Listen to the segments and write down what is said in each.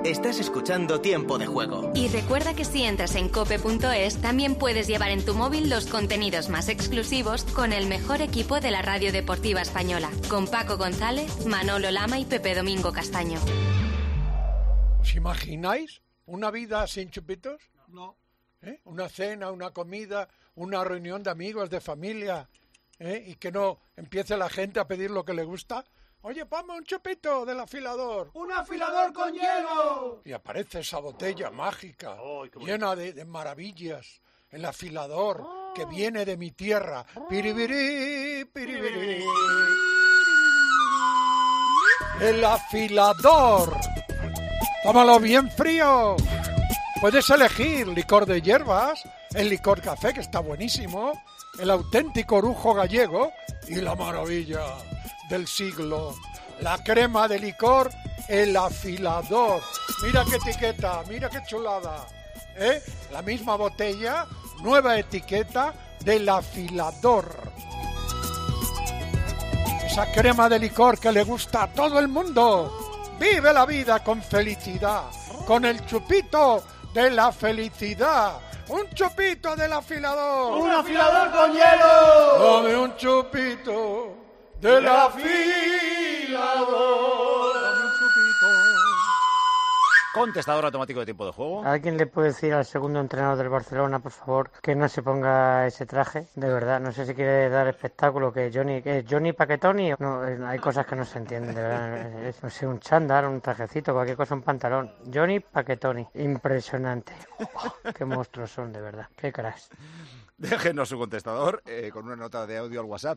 Estás escuchando Tiempo de Juego. Y recuerda que si entras en cope.es también puedes llevar en tu móvil los contenidos más exclusivos con el mejor equipo de la radio deportiva española, con Paco González, Manolo Lama y Pepe Domingo Castaño. ¿Os imagináis una vida sin chupitos? No. Una cena, una comida, una reunión de amigos, de familia, y que no empiece la gente a pedir lo que le gusta. Oye, ponme un chupito del afilador. ¡Un afilador con hielo! Y aparece esa botella mágica, llena de maravillas. El afilador que viene de mi tierra. Piribiri, piribiri. El afilador. Tómalo bien frío. Puedes elegir licor de hierbas, el licor café, que está buenísimo, el auténtico orujo gallego y la maravilla del siglo, la crema de licor, el afilador. Mira qué etiqueta, mira qué chulada. La misma botella, nueva etiqueta del afilador. Esa crema de licor que le gusta a todo el mundo. Vive la vida con felicidad, con el chupito de la felicidad. Un chupito del afilador. ¡Un afilador con hielo! Dame un chupito del afilador. Dame un chupito. Contestador automático de Tiempo de Juego. ¿Alguien le puede decir al segundo entrenador del Barcelona, por favor, que no se ponga ese traje? De verdad, no sé si quiere dar espectáculo, que Johnny Paquetoni. No, hay cosas que no se entienden, de verdad. No sé, un chándal, un trajecito, cualquier cosa, un pantalón. Johnny Paquetoni. Impresionante. Oh, qué monstruos son, de verdad. Qué cracks. Déjenos su contestador con una nota de audio al WhatsApp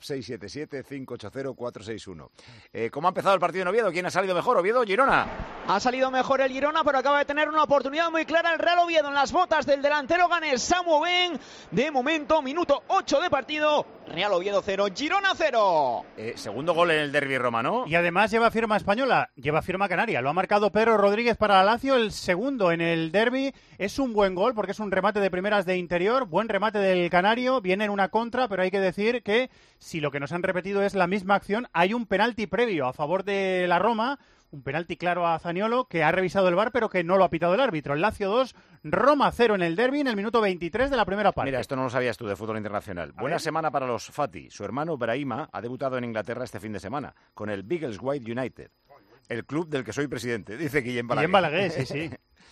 677-580-461. ¿Cómo ha empezado el partido en Oviedo? ¿Quién ha salido mejor? ¿Oviedo o Girona? Ha salido mejor el Girona, pero acaba de tener una oportunidad muy clara el Real Oviedo en las botas del delantero ganés Samu Ben. De momento, minuto 8 de partido. Real Oviedo 0, Girona 0. Segundo gol en el derbi romano. Y además lleva firma española, lleva firma canaria. Lo ha marcado Pedro Rodríguez para la Lazio, el segundo en el derbi. Es un buen gol porque es un remate de primeras de interior, buen remate del canario, viene en una contra, pero hay que decir que si lo que nos han repetido es la misma acción, hay un penalti previo a favor de la Roma, un penalti claro a Zaniolo que ha revisado el VAR pero que no lo ha pitado el árbitro. El Lazio 2, Roma 0 en el derbi en el minuto 23 de la primera parte. Mira, esto no lo sabías tú de fútbol internacional. Buena semana para los Fati. Su hermano Brahima ha debutado en Inglaterra este fin de semana con el Biggleswade United, el club del que soy presidente, dice Guillem Balaguer. Guillem Balaguer, sí, sí.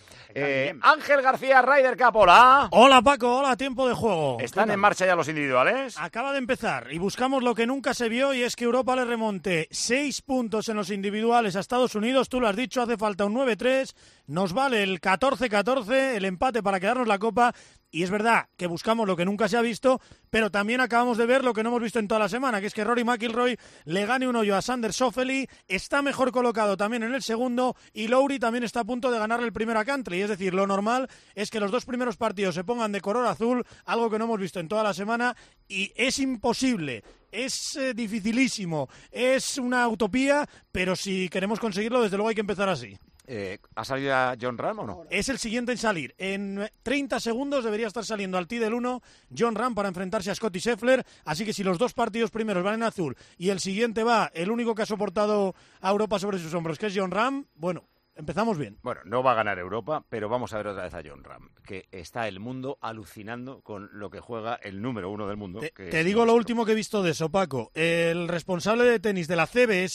Ángel García, Ryder Cup, hola. Hola Paco, hola, Tiempo de Juego. ¿Están en marcha ya los individuales? Acaba de empezar y buscamos lo que nunca se vio y es que Europa le remonte 6 puntos en los individuales a Estados Unidos. Tú lo has dicho, hace falta un 9-3, nos vale el 14-14, el empate para quedarnos la copa. Y es verdad que buscamos lo que nunca se ha visto, pero también acabamos de ver lo que no hemos visto en toda la semana, que es que Rory McIlroy le gane un hoyo a Xander Schauffele, está mejor colocado también en el segundo, y Lowry también está a punto de ganarle el primero a Cantley. Es decir, lo normal es que los dos primeros partidos se pongan de color azul, algo que no hemos visto en toda la semana, y es imposible. Es dificilísimo, es una utopía, pero si queremos conseguirlo, desde luego hay que empezar así. ¿Ha salido ya Jon Rahm o no? Es el siguiente en salir. En 30 segundos debería estar saliendo al tee del 1 Jon Rahm para enfrentarse a Scottie Scheffler. Así que si los dos partidos primeros van en azul y el siguiente va el único que ha soportado a Europa sobre sus hombros, que es Jon Rahm, bueno, empezamos bien. Bueno, no va a ganar Europa, pero vamos a ver otra vez a Jon Rahm, que está el mundo alucinando con lo que juega el número 1 del mundo. Te digo lo último que he visto de eso, Paco. El responsable de tenis de la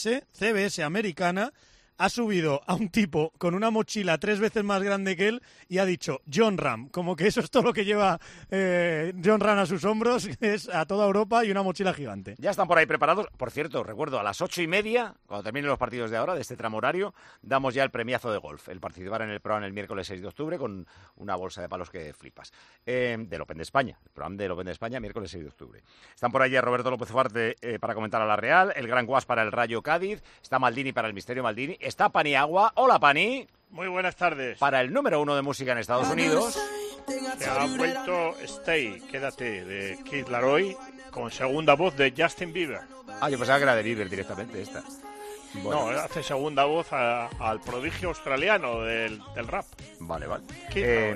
CBS americana, ha subido a un tipo con una mochila 3 veces más grande que él y ha dicho Jon Rahm, como que eso es todo lo que lleva Jon Rahm a sus hombros, es a toda Europa y una mochila gigante. Ya están por ahí preparados. Por cierto, recuerdo, a las 8:30, cuando terminen los partidos de ahora, de este tramo horario, damos ya el premiazo de golf. El participar en el programa el miércoles 6 de octubre con una bolsa de palos que flipas. Del Open de España, el programa del Open de España, miércoles 6 de octubre. Están por ahí ya Roberto López Ufarte para comentar a la Real, el Gran Guas para el Rayo Cádiz, está Maldini para el Misterio Maldini, está Paniagua. Hola, Pani. Muy buenas tardes. Para el número 1 de música en Estados Unidos. Que ha vuelto Stay, Quédate, de Kid Laroi, con segunda voz de Justin Bieber. Yo pensaba que era de Bieber directamente esta. Bueno. No, hace segunda voz al prodigio australiano del rap. Vale. Kid Laroi.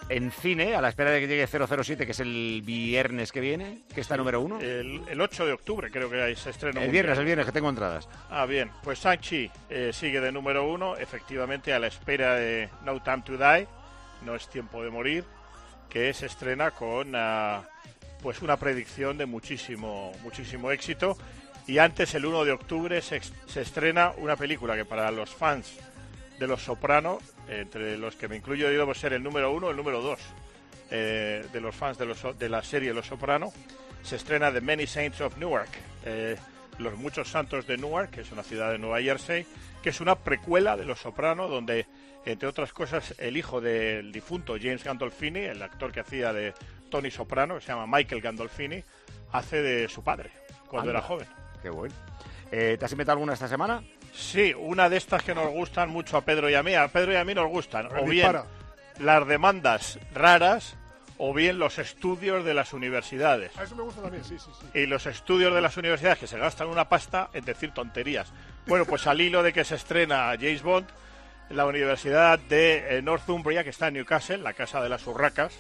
en cine, a la espera de que llegue 007, que es el viernes que viene, que está número 1. El 8 de octubre creo que se estrena. El viernes, que tengo entradas. Ah, bien. Pues Shang-Chi sigue de número 1, efectivamente a la espera de No Time to Die, No es tiempo de morir, que se estrena con pues una predicción de muchísimo éxito. Y antes, el 1 de octubre, se estrena una película que para los fans de Los Soprano, entre los que me incluyo, debo ser el número 1 o el número 2 de los fans de la serie Los Soprano, se estrena The Many Saints of Newark, Los Muchos Santos de Newark, que es una ciudad de Nueva Jersey, que es una precuela de Los Soprano, donde, entre otras cosas, el hijo del difunto James Gandolfini, el actor que hacía de Tony Soprano, que se llama Michael Gandolfini, hace de su padre cuando era joven. Qué bueno. ¿Te has inventado alguna esta semana? Sí, una de estas que nos gustan mucho a Pedro y a mí. A Pedro y a mí nos gustan o bien las demandas raras o bien los estudios de las universidades. A eso me gusta también, sí. Y los estudios de las universidades que se gastan una pasta en decir tonterías. Bueno, pues al hilo de que se estrena James Bond, la Universidad de Northumbria, que está en Newcastle, la casa de las urracas,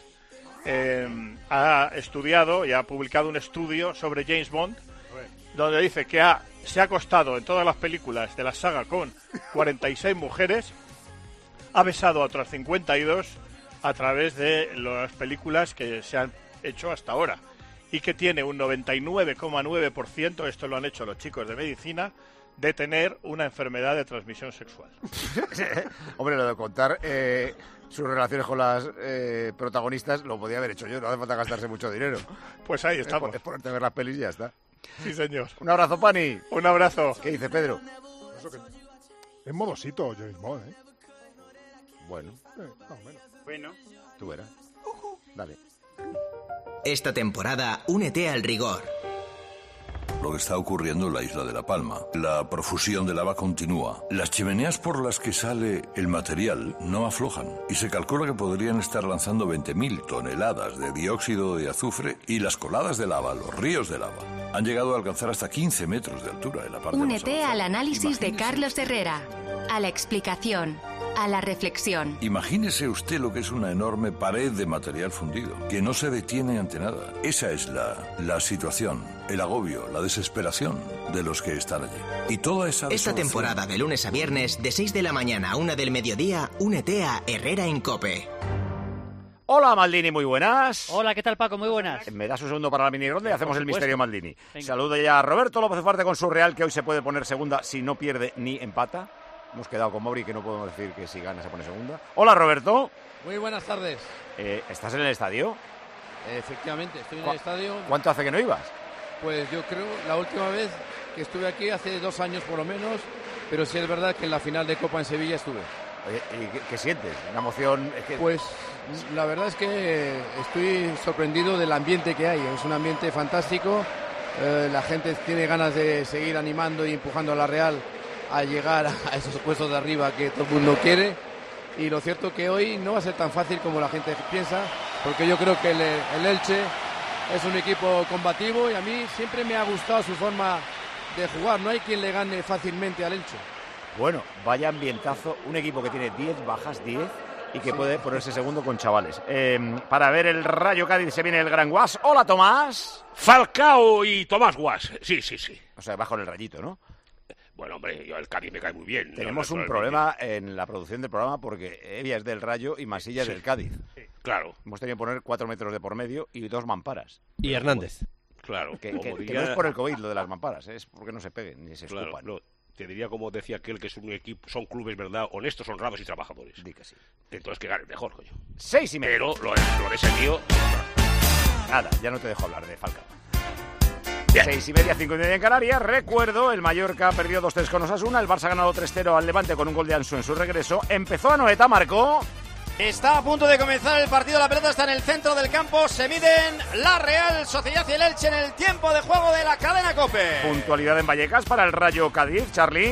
ha estudiado y ha publicado un estudio sobre James Bond, donde dice que se ha acostado en todas las películas de la saga con 46 mujeres, ha besado a otras 52 a través de las películas que se han hecho hasta ahora, y que tiene un 99,9%, esto lo han hecho los chicos de medicina, de tener una enfermedad de transmisión sexual. Hombre, lo de contar sus relaciones con las protagonistas lo podía haber hecho yo, no hace falta gastarse mucho dinero. Pues ahí estamos. Es ponerte a ver las pelis y ya está. Sí, señor. Un abrazo, Pani. Un abrazo. ¿Qué dice Pedro? Eso que... Es modosito James Bond, ¿eh? Bueno. Más o menos. Bueno. Tú verás. Dale. Esta temporada, únete al rigor. Lo que está ocurriendo en la isla de La Palma. La profusión de lava continúa. Las chimeneas por las que sale el material no aflojan. Y se calcula que podrían estar lanzando 20.000 toneladas de dióxido de azufre, y las coladas de lava, los ríos de lava, han llegado a alcanzar hasta 15 metros de altura en la parte Únete al análisis de Carlos Herrera, a la explicación, a la reflexión. Imagínese usted lo que es una enorme pared de material fundido, que no se detiene ante nada. Esa es la situación, el agobio, la desesperación de los que están allí. Y toda esa Esta temporada, de lunes a viernes, de 6 de la mañana a 1 del mediodía, únete a Herrera en COPE. Hola, Maldini, muy buenas. Hola, ¿qué tal, Paco? Muy buenas. Me das un segundo para la mini ronda y hacemos el misterio Maldini. Venga. Saludo ya a Roberto López Ufarte con su Real, que hoy se puede poner segunda si no pierde ni empata. Hemos quedado con Mauri, que no podemos decir que si gana se pone segunda. Hola, Roberto. Muy buenas tardes. ¿Estás en el estadio? Efectivamente, estoy en el estadio. ¿Cuánto hace que no ibas? Pues yo creo, la última vez que estuve aquí, hace 2 años por lo menos, pero sí es verdad que en la final de Copa en Sevilla estuve. Oye, ¿y qué sientes? ¿Una emoción? Pues la verdad es que estoy sorprendido del ambiente que hay. Es un ambiente fantástico. La gente tiene ganas de seguir animando y empujando a la Real a llegar a esos puestos de arriba que todo el mundo quiere. Y lo cierto que hoy no va a ser tan fácil como la gente piensa, porque yo creo que el Elche es un equipo combativo y a mí siempre me ha gustado su forma de jugar. No hay quien le gane fácilmente al Elche. Bueno, vaya ambientazo, un equipo que tiene 10 bajas, 10, y que puede ponerse segundo con chavales. Para ver el Rayo Cádiz se viene el Gran Guas. Hola, Tomás. Falcao y Tomás Guas, sí. O sea, vas con el Rayito, ¿no? Bueno, hombre, yo el Cádiz me cae muy bien. Tenemos un problema en la producción del programa porque Evia es del Rayo y Masilla es del Cádiz. Sí, claro. Hemos tenido que poner 4 metros de por medio y 2 mamparas. Y Hernández. Claro. Que no es por el COVID lo de las mamparas, es porque no se peguen ni se escupan. Claro, te diría, como decía aquel, que es un equipo, son clubes, ¿verdad?, honestos, honrados y trabajadores. Di que sí. Entonces que ganen mejor, coño. 6:30. Pero lo de ese tío... Nada, ya no te dejo hablar de Falcao. 6:30, 5:30 en Canarias. Recuerdo, el Mallorca perdió 2-3 con Osasuna. El Barça ha ganado 3-0 al Levante con un gol de Ansu en su regreso. Empezó Anoeta, marcó. Está a punto de comenzar el partido, la pelota está en el centro del campo, se miden la Real Sociedad y el Elche en el tiempo de juego de la cadena COPE. Puntualidad en Vallecas para el Rayo Cádiz, Charly.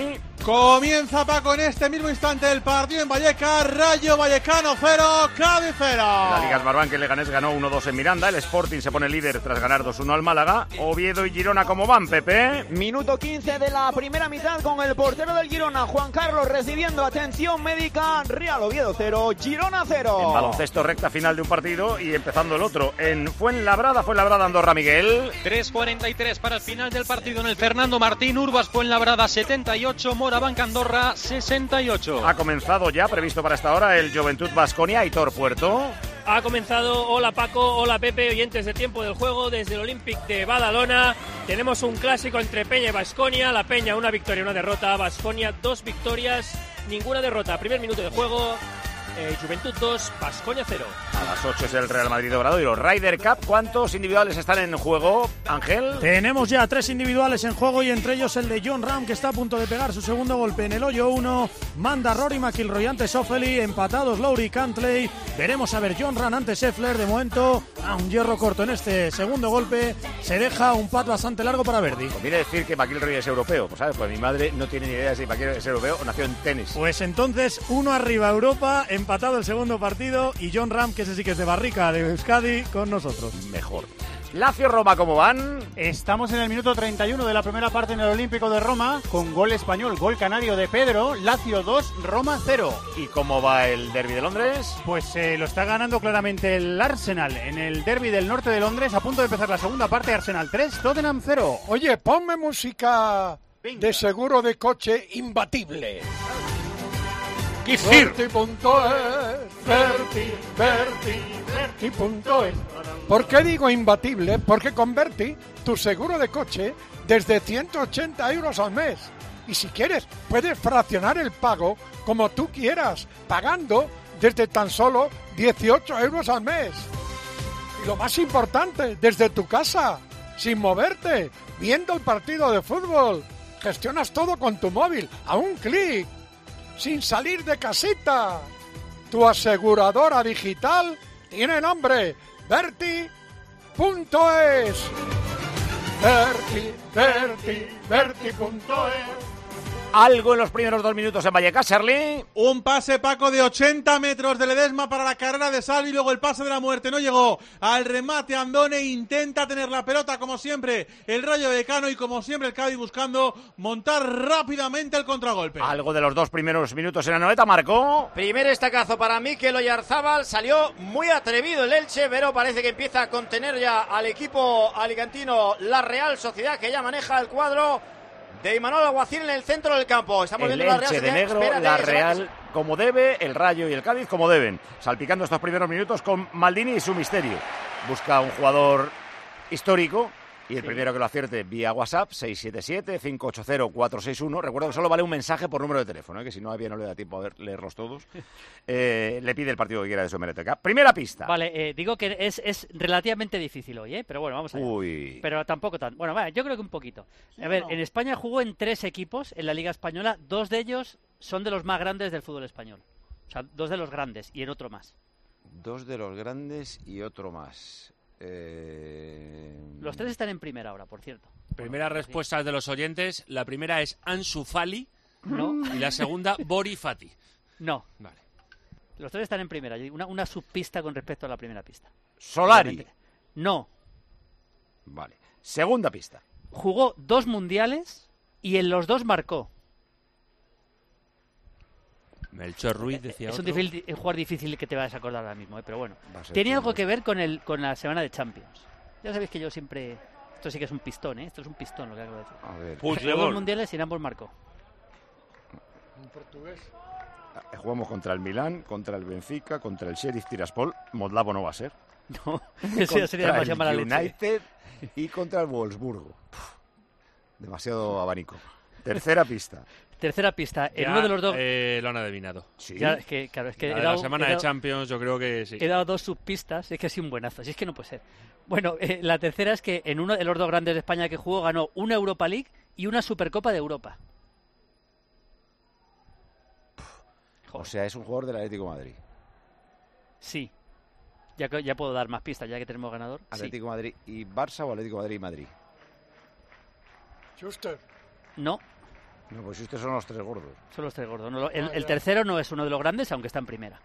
Comienza Paco en este mismo instante el partido en Vallecas. Rayo Vallecano 0, Cádiz 0. La Liga Smartbank, el Leganés ganó 1-2 en Miranda. El Sporting se pone líder tras ganar 2-1 al Málaga. Oviedo y Girona, ¿cómo van, Pepe? Minuto 15 de la primera mitad con el portero del Girona, Juan Carlos, recibiendo atención médica. Real Oviedo 0, Girona 0. En baloncesto, recta final de un partido y empezando el otro. En Fuenlabrada, Andorra, Miguel. 3:43 para el final del partido en el Fernando Martín. Urbas Fuenlabrada 78, Morabanca Andorra 68. Ha comenzado ya, previsto para esta hora, el Juventud Baskonia. Aitor Puerto. Ha comenzado. Hola Paco, hola Pepe, oyentes de Tiempo del Juego desde el Olympic de Badalona. Tenemos un clásico entre Peña y Baskonia. La Peña una victoria, una derrota. Baskonia 2 victorias, ninguna derrota. Primer minuto de juego. Juventud 2, Baskonia 0. A las 8 es el Real Madrid Obradoiro Ryder Cup. ¿Cuántos individuales están en juego, Ángel? Tenemos ya 3 individuales en juego y entre ellos el de John Ram, que está a punto de pegar su segundo golpe en el hoyo 1. Manda Rory McIlroy ante Schauffele, empatados Lowry y Cantley. Veremos a ver John Ram ante Scheffler. De momento a un hierro corto en este segundo golpe. Se deja un pat bastante largo para Verdi. Conviene decir que McIlroy es europeo, pues sabes, pues mi madre no tiene ni idea de si McIlroy es europeo o nació en tenis. Pues entonces uno arriba Europa, empatado el segundo partido, y John Ram, que ese sí que es de Barrica, de Euskadi, con nosotros. Mejor. Lazio-Roma, ¿cómo van? Estamos en el minuto 31 de la primera parte en el Olímpico de Roma, con gol español, gol canario de Pedro. Lazio 2, Roma 0. ¿Y cómo va el derbi de Londres? Pues lo está ganando claramente el Arsenal en el derbi del norte de Londres. A punto de empezar la segunda parte, Arsenal 3, Tottenham 0. Oye, ponme música de seguro de coche imbatible. Verti.es. ¿Por qué digo imbatible? Porque con Verti, tu seguro de coche, desde 180 euros al mes. Y si quieres, puedes fraccionar el pago como tú quieras, pagando desde tan solo 18 euros al mes. Y lo más importante, desde tu casa, sin moverte, viendo el partido de fútbol. Gestionas todo con tu móvil, a un clic. Sin salir de casita. Tu aseguradora digital tiene nombre: Verti.es. Verti.es. Algo en los primeros 2 minutos en Vallecas, Charlie. Un pase, Paco, de 80 metros de Ledesma para la carrera de Salvi, luego el pase de la muerte. No llegó al remate. Andone intenta tener la pelota, como siempre, el Rayo Vallecano, y como siempre el Cádiz buscando montar rápidamente el contragolpe. Algo de los 2 primeros minutos en la Anoeta, marcó. Primer estacazo para Mikel Oyarzábal. Salió muy atrevido el Elche, pero parece que empieza a contener ya al equipo alicantino la Real Sociedad, que ya maneja el cuadro de Imanol Alguacil en el centro del campo. Estamos el viendo la Real Elche de negro, la Real como debe, el Rayo y el Cádiz como deben. Salpicando estos primeros minutos con Maldini y su misterio. Busca un jugador histórico y el primero que lo acierte vía WhatsApp, 677-580-461. Recuerdo que solo vale un mensaje por número de teléfono, que si no había no le da tiempo a leerlos todos. Le pide el partido que quiera de su hemeroteca. Primera pista. Vale, digo que es relativamente difícil hoy, pero bueno, vamos a ver. Uy. Pero tampoco tan. Bueno, vale, yo creo que un poquito. A ver, en España jugó en 3 equipos en la Liga Española. 2 de ellos son de los más grandes del fútbol español. O sea, 2 de los grandes y en otro más. 2 de los grandes y otro más. Los 3 están en primera ahora, por cierto. Primeras respuestas de los oyentes. La primera es Ansu Fati. No. Y la segunda, Bori Fati. No. Vale. Los 3 están en primera. Una subpista con respecto a la primera pista. Solari. Obviamente. No. Vale. Segunda pista. Jugó 2 mundiales y en los 2 marcó. Melchor Ruiz decía es otro. un jugador difícil que te vas a acordar ahora mismo, pero bueno. Tenía algo que ver con la semana de Champions. Ya sabéis que yo siempre... Esto sí que es un pistón, ¿eh? Esto es un pistón lo que acabo de decir. A ver. Jugó 2 mundiales y en ambos marcó. En portugués. Jugamos contra el Milán, contra el Benfica, contra el Sheriff Tiraspol. Modlavo no va a ser. No, eso ya sería demasiado mala leche. United y contra el Wolfsburgo. Demasiado abanico. Tercera pista. Tercera pista. En Ya, uno de los 2... lo han adivinado. Sí. Ya, claro, es que la semana de Champions yo creo que sí. He dado 2 subpistas. Es que ha sido un buenazo. Si es que no puede ser. Bueno, la tercera es que en uno de los 2 grandes de España que jugó ganó una Europa League y una Supercopa de Europa. O sea, es un jugador del Atlético de Madrid. Sí. Ya puedo dar más pistas, ya que tenemos ganador. ¿Atlético de Madrid y Barça o Atlético de Madrid y Madrid? Schuster. No. No, pues estos son los tres gordos. Son los tres gordos. No, el tercero no es uno de los grandes, aunque está en primera.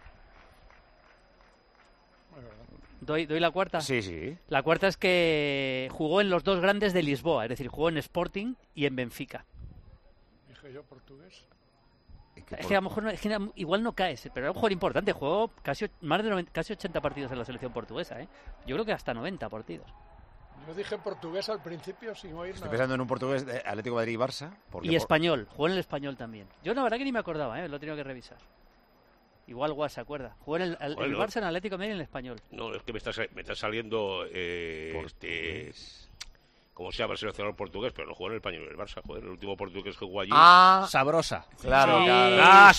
¿Doy la cuarta? Sí. La cuarta es que jugó en los dos grandes de Lisboa, es decir, jugó en Sporting y en Benfica. Dije yo portugués. Es que a lo mejor igual no caes, pero era un jugador importante. Jugó casi 80 partidos en la selección portuguesa, ¿eh? Yo creo que hasta 90 partidos. Yo dije portugués al principio sin oír Estoy nada. pensando en un portugués de Atlético de Madrid y Barça. Y español, jugó en el Español también. Yo la verdad que ni me acordaba, lo he tenido que revisar. Igual Guas se acuerda. Jugó en el Barça, en Atlético de Madrid y en el Español. No, es que me está saliendo ¿cómo se llama el seleccionador portugués? Pero no jugó en el Español, en el Barça, joder, el último portugués que jugó allí. Sabrosa. Claro, Sí, claro.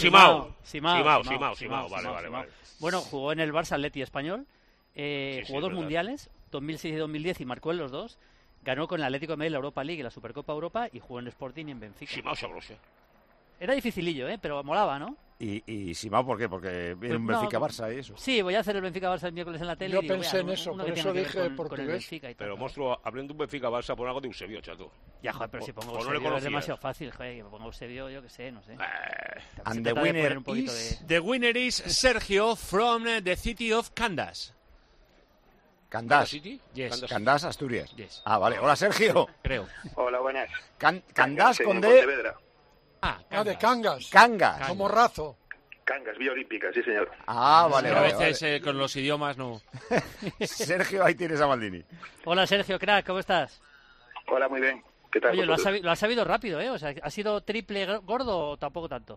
Simao, vale. Bueno, jugó en el Barça, Atleti Español. Jugó dos verdad. mundiales, 2006 y 2010, y marcó en los dos. Ganó con el Atlético de Madrid la Europa League y la Supercopa Europa, y jugó en Sporting y en Benfica. Simao sabrosa. Era dificilillo, pero molaba, ¿no? ¿Y Simao por qué? Porque viene un Benfica-Barça y eso. Sí, voy a hacer el Benfica-Barça el miércoles en la tele. Yo y digo, pensé en eso, uno por que eso tenga que dije ver con el portugués. Benfica y tal. Pero, monstruo, hablando de un Benfica-Barça, pon algo de Eusebio, chato. Ya, joder, pero si pongo no le Eusebio es conocías. demasiado fácil, joder, que pongo Eusebio, yo que sé, no sé. And Se the trata de winner poner un poquito is... The winner is Sergio from the city of Candas. Candás. City? Yes. Candás, Asturias. Yes. Ah, vale. Hola, Sergio. Creo. Hola, buenas. Candás Sí, con en D. Pontevedra. De Cangas. Cangas. Como Razo. Cangas, Villa Olímpica, sí, señor. Ah, vale, Pero vale. a veces con los idiomas no. Sergio, ahí tienes a Maldini. Hola, Sergio, crack, ¿cómo estás? Hola, muy bien. ¿Qué tal? Oye, lo vosotros? has sabido rápido, ¿eh? O sea, ¿ha sido triple gordo o tampoco tanto?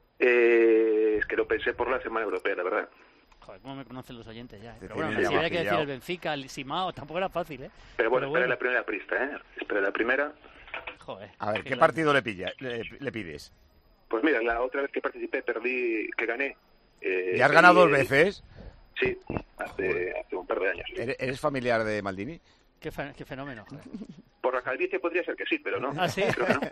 Es que lo pensé por la Semana Europea, la verdad. Joder, cómo me conocen los oyentes ya. Te Pero bueno, tienen si ya había que decir pillado. el Benfica, el Simao, tampoco era fácil, ¿eh? Pero bueno, espera la primera pista, ¿eh? Espera la primera. Joder. A ver, ¿qué claro. partido le pides? Pues mira, la otra vez que participé perdí, que gané. ¿Ya has ganado dos veces? Sí, hace un par de años. ¿Eres familiar de Maldini? Qué fenómeno, joder. Por la calvicie podría ser que sí, pero no. ¿Ah, sí? Creo que no.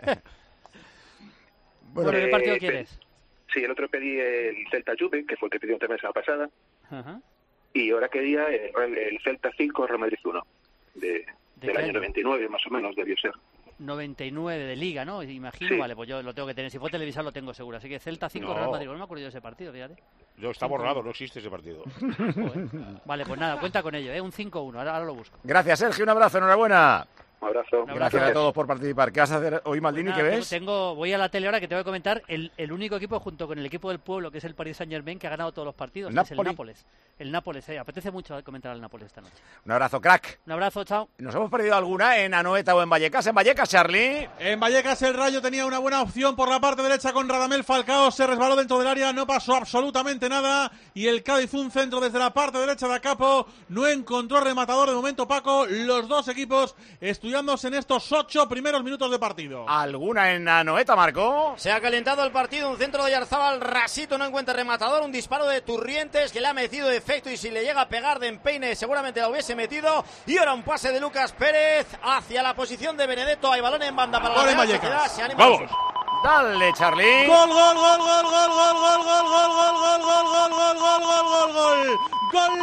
Bueno, ¿qué partido quieres? Sí, el otro pedí el Celta Juve, que fue el que pidió también la semana pasada. Ajá. Y ahora quería el Celta 5, Real Madrid 1. Del qué año año? 99, más o menos, debió ser. 99 de Liga, ¿no? Imagino, Sí. vale, pues yo lo tengo que tener. Si fue televisar lo tengo seguro. Así que Celta 5, No. Real Madrid. No me acuerdo yo de ese partido, fíjate. Está borrado, no existe ese partido. Joder. Vale, pues nada, cuenta con ello, ¿eh? Un 5-1, ahora lo busco. Gracias, Sergio. Un abrazo, enhorabuena. Un abrazo. Gracias a todos por participar. ¿Qué vas a hacer hoy, Maldini? Nada, ¿Qué ves? voy a la tele ahora que te voy a comentar el único equipo junto con el equipo del pueblo, que es el Paris Saint-Germain, que ha ganado todos los partidos, que es el Napoli. Nápoles. El Nápoles, apetece mucho comentar al Nápoles esta noche. Un abrazo, crack. Un abrazo, chao. ¿Nos hemos perdido alguna en Anoeta o en Vallecas? En Vallecas, Charlie. En Vallecas el Rayo tenía una buena opción por la parte derecha con Radamel Falcao, se resbaló dentro del área, no pasó absolutamente nada y el Cádiz un centro desde la parte derecha de Acapo, no encontró rematador de momento Paco, los dos equipos estudiándose en estos 8 primeros minutos de partido. ¿Alguna en Anoeta, Marco? Se ha calentado el partido, un centro de Yarzábal, Rasito no encuentra rematador, un disparo de Turrientes que le ha metido de efecto y si le llega a pegar de empeine seguramente la hubiese metido. Y ahora un pase de Lucas Pérez hacia la posición de Benedetto, hay balón en banda para la Real Sociedad, se anima. ¡Vamos! Dale, Charlie. Gol, gol, gol, gol, gol, gol, gol, gol, gol, gol, gol, gol, gol, gol, gol, gol, gol, gol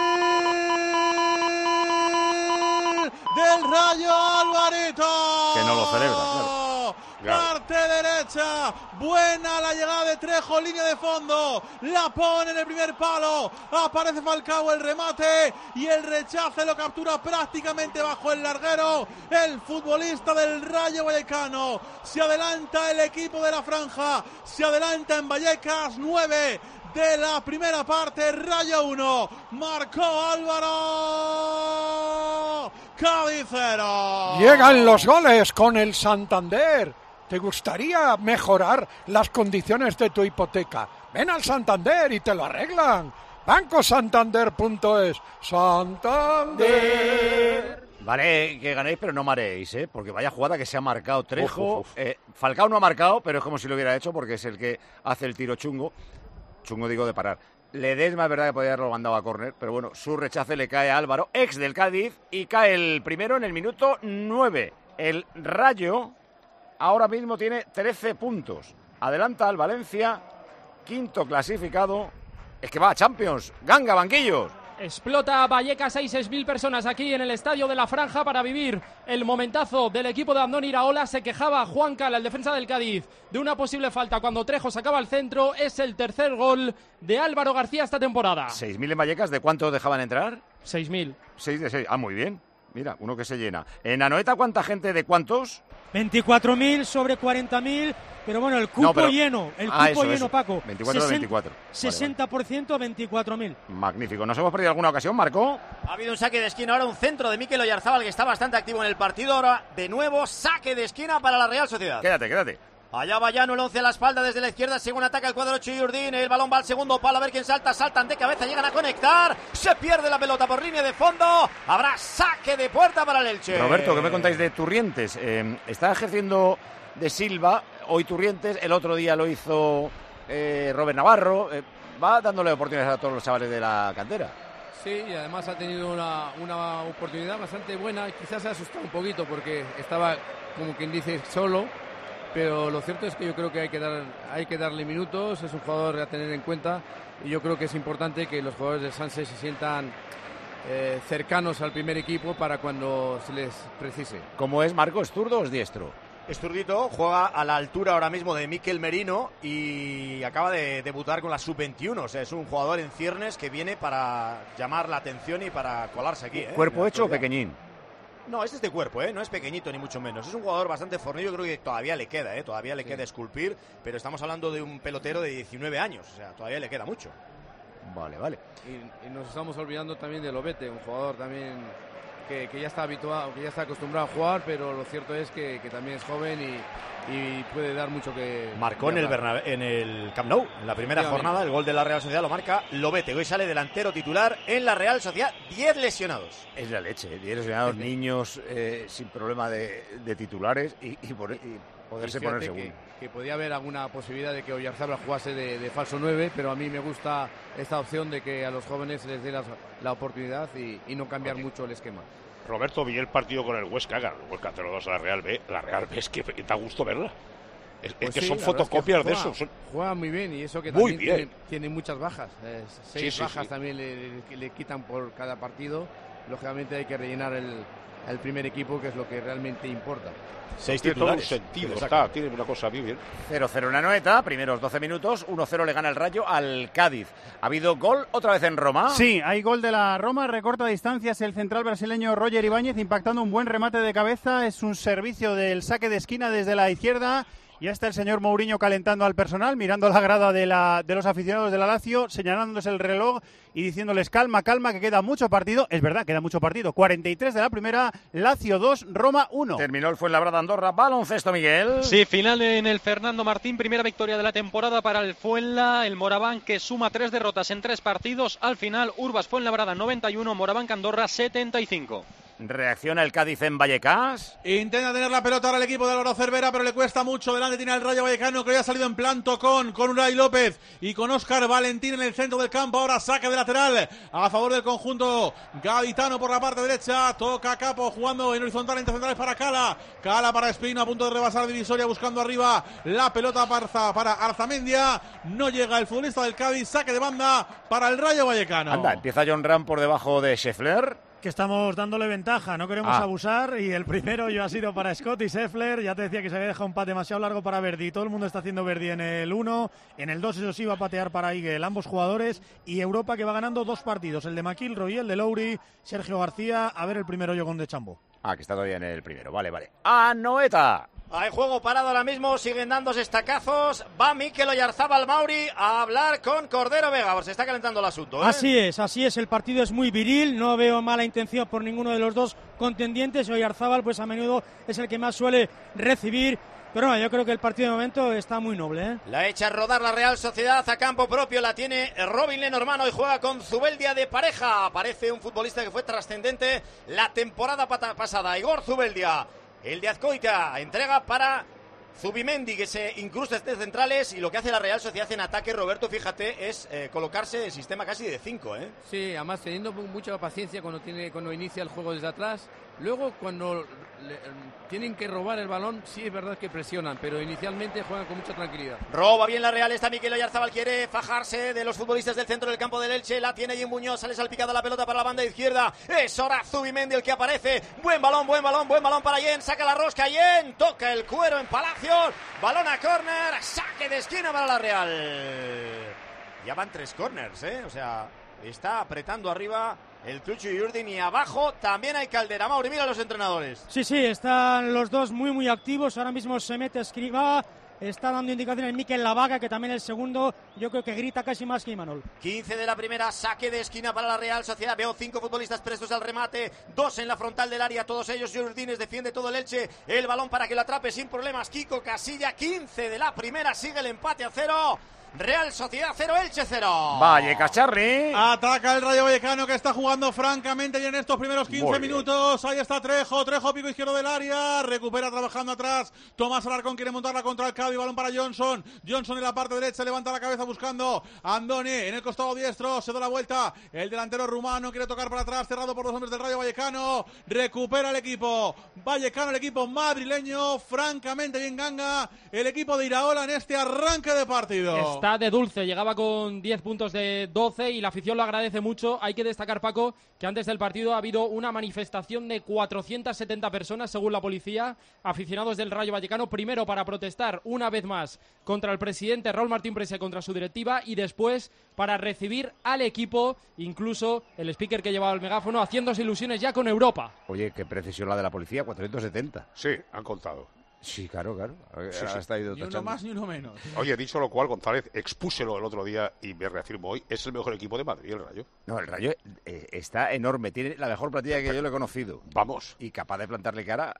del Rayo Alvarito. Que no lo celebra, claro. Parte derecha, buena la llegada de Trejo, línea de fondo, la pone en el primer palo, aparece Falcao, el remate y el rechace lo captura prácticamente bajo el larguero el futbolista del Rayo Vallecano. Se adelanta el equipo de la franja, se adelanta en Vallecas, 9 de la primera parte, Rayo 1, marcó Álvaro, Cádiz 0. Llegan los goles con el Santander. ¿Te gustaría mejorar las condiciones de tu hipoteca? Ven al Santander y te lo arreglan. bancosantander.es. Santander. Vale, que ganéis, pero no mareéis, ¿eh? Porque vaya jugada que se ha marcado Trejo. Uf. Falcao no ha marcado, pero es como si lo hubiera hecho porque es el que hace el tiro chungo. Chungo digo de parar. Ledesma es verdad que podría haberlo mandado a córner, pero bueno, su rechace le cae a Álvaro, ex del Cádiz, y cae el primero en el minuto 9. El Rayo ahora mismo tiene 13 puntos. Adelanta al Valencia, quinto clasificado. Es que va a Champions. Ganga, banquillos. Explota Vallecas, hay 6.000 personas aquí en el Estadio de la Franja para vivir el momentazo del equipo de Andoni Iraola. Se quejaba Juan Cala, el defensa del Cádiz, de una posible falta cuando Trejo sacaba el centro. Es el tercer gol de Álvaro García esta temporada. 6.000 en Vallecas, ¿de cuántos dejaban entrar? 6.000. 6 de 6, muy bien. Mira, uno que se llena. ¿En Anoeta cuánta gente, de cuántos? 24.000 sobre 40.000, pero bueno, el cupo lleno, eso. Paco. 24 de 24. 60%, 24.000. Magnífico. ¿Nos hemos perdido alguna ocasión, Marco? Ha habido un saque de esquina, ahora un centro de Mikel Oyarzábal, que está bastante activo en el partido. Ahora, de nuevo, saque de esquina para la Real Sociedad. Quédate. Allá va Llano, el 11 a la espalda desde la izquierda, según ataca el cuadro Chuyurdín, el balón va al segundo palo, a ver quién saltan de cabeza, llegan a conectar, se pierde la pelota por línea de fondo, habrá saque de puerta para el Elche. Roberto, ¿qué me contáis de Turrientes? Está ejerciendo de Silva, hoy Turrientes, el otro día lo hizo Robert Navarro, va dándole oportunidades a todos los chavales de la cantera. Sí, y además ha tenido una oportunidad bastante buena, quizás se ha asustado un poquito porque estaba, como quien dice, solo. Pero lo cierto es que yo creo que hay que darle minutos, es un jugador a tener en cuenta y yo creo que es importante que los jugadores del Sanse se sientan cercanos al primer equipo para cuando se les precise. ¿Cómo es, Marco? ¿Es zurdo o es diestro? Es zurdito, juega a la altura ahora mismo de Mikel Merino y acaba de debutar con la sub-21, o sea, es un jugador en ciernes que viene para llamar la atención y para colarse aquí. ¿Cuerpo hecho o pequeñín? No, este es de cuerpo, no es pequeñito ni mucho menos. Es un jugador bastante fornido, yo creo que todavía le queda, queda esculpir, pero estamos hablando de un pelotero de 19 años, o sea, todavía le queda mucho. Vale. Y nos estamos olvidando también de Lobete, un jugador también que ya está habituado, que ya está acostumbrado a jugar, pero lo cierto es que también es joven y puede dar mucho que... Marcó en el Camp Nou, en la primera jornada, el gol de la Real Sociedad lo marca Lobete. Hoy sale delantero titular en la Real Sociedad, 10 lesionados. Es la leche, 10 lesionados, niños sin problema de titulares y poderse poner segundo. Que podía haber alguna posibilidad de que Oyarzábal jugase de falso 9, pero a mí me gusta esta opción de que a los jóvenes se les dé la oportunidad y no cambiar mucho el esquema. Roberto, vi el partido con el Huesca, el Huesca 0-2 a la Real B. La Real B es que da gusto verla. Es que sí, son fotocopias de eso. Juega muy bien y eso que muy también tiene muchas bajas. 6 bajas también le quitan por cada partido. Lógicamente hay que rellenar el primer equipo, que es lo que realmente importa. 6 titulares. Tiene todo un sentido, tiene una cosa muy bien. 0-0 en Anoeta, primeros 12 minutos, 1-0 le gana el Rayo al Cádiz. ¿Ha habido gol otra vez en Roma? Sí, hay gol de la Roma, recorta distancias el central brasileño Roger Ibáñez, impactando un buen remate de cabeza, es un servicio del saque de esquina desde la izquierda. Ya está el señor Mourinho calentando al personal, mirando la grada de los aficionados de la Lazio, señalándoles el reloj y diciéndoles calma, que queda mucho partido. Es verdad, queda mucho partido. 43 de la primera, Lazio 2, Roma 1. Terminó el Fuenlabrada Andorra, baloncesto, Miguel. Sí, final en el Fernando Martín, primera victoria de la temporada para el Fuenla, el Moraván, que suma 3 derrotas en 3 partidos. Al final, Urbas Fuenlabrada 91, Moraván Andorra 75. Reacciona el Cádiz en Vallecas. Intenta tener la pelota ahora el equipo de Álvaro Cervera, pero le cuesta mucho. Delante tiene el Rayo Vallecano, que hoy ha salido en plan tocón con Unai López y con Óscar Valentín en el centro del campo. Ahora saque de lateral a favor del conjunto gaditano por la parte derecha. Toca Capo jugando en horizontal entre centrales para Cala. Cala para Espino, a punto de rebasar divisoria, buscando arriba la pelota para Arzamendia. No llega el futbolista del Cádiz. Saque de banda para el Rayo Vallecano. Anda, empieza John Ram por debajo de Scheffler. Que estamos dándole ventaja, no queremos abusar, y el primero yo ha sido para Scott y Scheffler. Ya te decía que se había dejado un pate demasiado largo para Verdi, todo el mundo está haciendo Verdi en el 1, en el 2 eso sí va a patear para Higuel, ambos jugadores, y Europa que va ganando 2 partidos, el de McIlroy y el de Lowry. Sergio García, a ver el primero yo con de Chambo. Que está todavía en el primero, vale. Anoeta. Hay juego parado ahora mismo, siguen dándose estacazos. Va Mikel Oyarzábal Mauri a hablar con Cordero Vega, pues se está calentando el asunto. Así es, el partido es muy viril, no veo mala intención por ninguno de los dos contendientes. Oyarzábal pues a menudo es el que más suele recibir, pero no, yo creo que el partido de momento está muy noble. La echa a rodar la Real Sociedad a campo propio, la tiene Robin Lenormand y juega con Zubeldia de pareja. Parece un futbolista que fue trascendente la temporada pasada, Igor Zubeldia. El de Azcoita entrega para Zubimendi, que se incrusta entre centrales, y lo que hace la Real Sociedad en ataque, Roberto, fíjate, es colocarse en sistema casi de 5. Sí, además teniendo mucha paciencia cuando inicia el juego desde atrás. Luego, cuando tienen que robar el balón, sí es verdad que presionan, pero inicialmente juegan con mucha tranquilidad. Roba bien la Real, está Mikel Oyarzabal, quiere fajarse de los futbolistas del centro del campo del Elche, la tiene Jim Muñoz, sale salpicada la pelota para la banda izquierda, es ahora Zubimendi el que aparece, buen balón para Jen, saca la rosca Jen, toca el cuero en Palacios, balón a córner, saque de esquina para la Real. Ya van 3 córners, o sea, está apretando arriba el Clucho y Urdin, y abajo también hay Caldera. Mauri, mira a los entrenadores. Sí, están los dos muy activos. Ahora mismo se mete Escribá, está dando indicaciones Mikel Lavaga, que también el segundo, yo creo que grita casi más que Imanol. 15 de la primera, saque de esquina para la Real Sociedad. Veo 5 futbolistas prestos al remate, 2 en la frontal del área, todos ellos. Urdines defiende todo el Elche, el balón para que lo atrape sin problemas Kiko Casilla. 15 de la primera, sigue el empate a 0. Real Sociedad 0, Elche 0. Vallecas, Charly. Ataca el Rayo Vallecano, que está jugando francamente bien estos primeros 15 minutos. Ahí está Trejo, pico izquierdo del área. Recupera trabajando atrás. Tomás Alarcón quiere montarla contra el Cádiz. Balón para Johnson. Johnson en la parte derecha, levanta la cabeza buscando a Andoni en el costado diestro. Se da la vuelta. El delantero rumano quiere tocar para atrás, cerrado por 2 hombres del Rayo Vallecano. Recupera el equipo Vallecano, el equipo madrileño. Francamente bien ganga el equipo de Iraola en este arranque de partido. Está de dulce, llegaba con 10 puntos de 12 y la afición lo agradece mucho. Hay que destacar, Paco, que antes del partido ha habido una manifestación de 470 personas, según la policía, aficionados del Rayo Vallecano, primero para protestar una vez más contra el presidente Raúl Martín Presa, contra su directiva, y después para recibir al equipo, incluso el speaker que llevaba el megáfono, haciéndose ilusiones ya con Europa. Oye, qué precisión la de la policía, 470. Sí, han contado. Sí, claro. Sí. Ni uno más ni uno menos. Oye, dicho lo cual, González, expúselo el otro día y me reafirmo hoy, es el mejor equipo de Madrid, el Rayo. No, el Rayo está enorme, tiene la mejor plantilla que yo le he conocido. Vamos. Y capaz de plantarle cara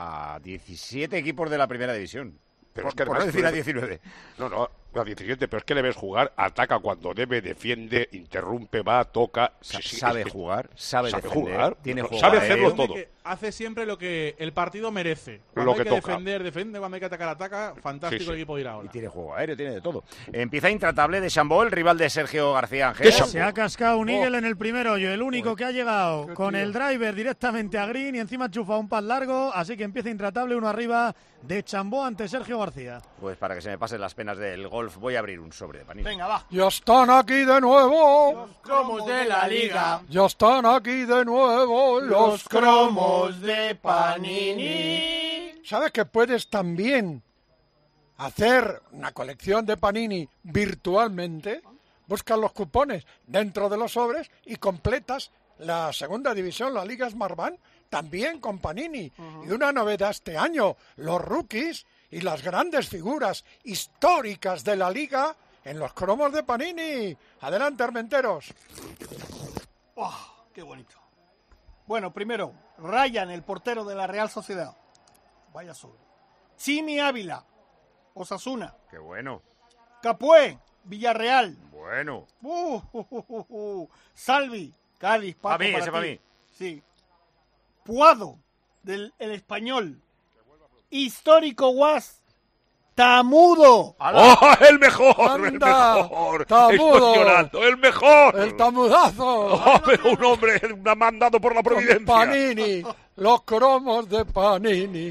a 17 equipos de la primera división. Pero es que por no decir a 19. No, a 17, pero es que le ves jugar, ataca cuando debe, defiende, interrumpe, va, toca. Sabe jugar, sabe defender, jugar, tiene juego sabe hacerlo todo. Hace siempre lo que el partido merece. Lo Cuando hay que que toca. defender, defiende, cuando hay que atacar, ataca. Fantástico el equipo de Iraola. Y tiene juego aéreo, tiene de todo. Empieza intratable de Chambó, el rival de Sergio García Ángel. Se ha cascado un Eagle en el primer hoyo, el único que ha llegado con el driver directamente a green y encima chufa un pad largo, así que empieza intratable, uno arriba de Chambó ante Sergio García. Pues para que se me pasen las penas del golf, voy a abrir un sobre de Panini. Venga, va. Ya están aquí de nuevo los cromos de la liga. Ya están aquí de nuevo los cromos de Panini. ¿Sabes que puedes también hacer una colección de Panini virtualmente? Buscas los cupones dentro de los sobres y completas la segunda división, la Liga Smartbank, también con Panini. Y una novedad este año, los rookies y las grandes figuras históricas de la Liga en los cromos de Panini. Adelante, Armenteros. ¡Oh, qué bonito! Bueno, primero, Ryan, el portero de la Real Sociedad. Vaya sobre. Chimi Ávila, Osasuna. ¡Qué bueno! Capué, Villarreal. Bueno. Salvi, Cádiz, Paco, para mí, ese para mí. Sí. Puado, del el Español. Histórico Guas. Tamudo. ¡Oh, el mejor! ¡Anda! ¡El mejor! ¡Tamudo! Estoy llorando, ¡el mejor! ¡El tamudazo! ¡Oh, pero un hombre mandado por la providencia! Panini, los cromos de Panini.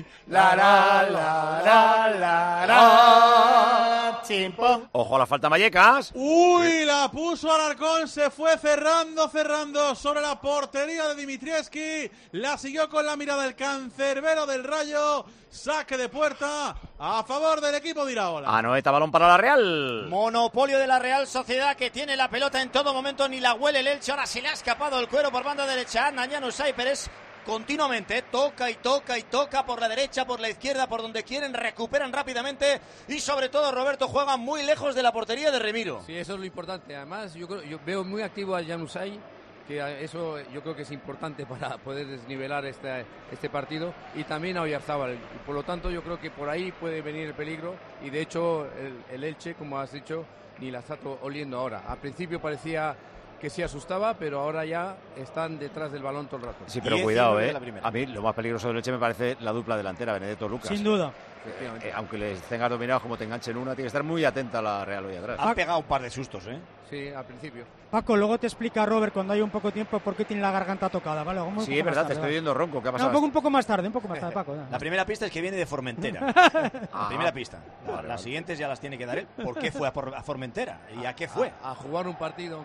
Chimpón. Ojo a la falta, Vallecas. ¡Uy! La puso Alarcón, se fue cerrando sobre la portería de Dimitrievski. La siguió con la mirada el cancerbero del Rayo. Saque de puerta a favor del equipo de Iraola. Anoeta, balón para la Real. Monopolio de la Real Sociedad, que tiene la pelota en todo momento, ni la huele el Elche. Ahora se le ha escapado el cuero por banda derecha. Nañano Pérez continuamente toca y toca por la derecha, por la izquierda, por donde quieren, recuperan rápidamente y sobre todo Roberto juega muy lejos de la portería de Remiro. Sí, eso es lo importante. Además, yo veo muy activo a Januzaj, que eso yo creo que es importante para poder desnivelar este partido, y también a Oyarzabal. Por lo tanto, yo creo que por ahí puede venir el peligro, y de hecho el Elche, como has dicho, ni la está oliendo ahora. Al principio parecía que sí asustaba, pero ahora ya están detrás del balón todo el rato. Sí, pero cuidado, A mí lo más peligroso del Elche me parece la dupla delantera, Benedetto Lucas. Sin duda. Aunque les tengas dominados como te enganchen una, tiene que estar muy atenta a la Real hoy atrás. Ha pegado un par de sustos, ¿eh? Sí, al principio. Paco, luego te explica Robert cuando hay un poco de tiempo por qué tiene la garganta tocada, ¿vale? Sí, es verdad, te estoy viendo ronco. ¿Qué ha pasado? Un poco más tarde, Paco. La primera pista es que viene de Formentera. La primera pista. Las siguientes ya las tiene que dar él. ¿Por qué fue a Formentera? ¿Y a qué fue? A jugar un partido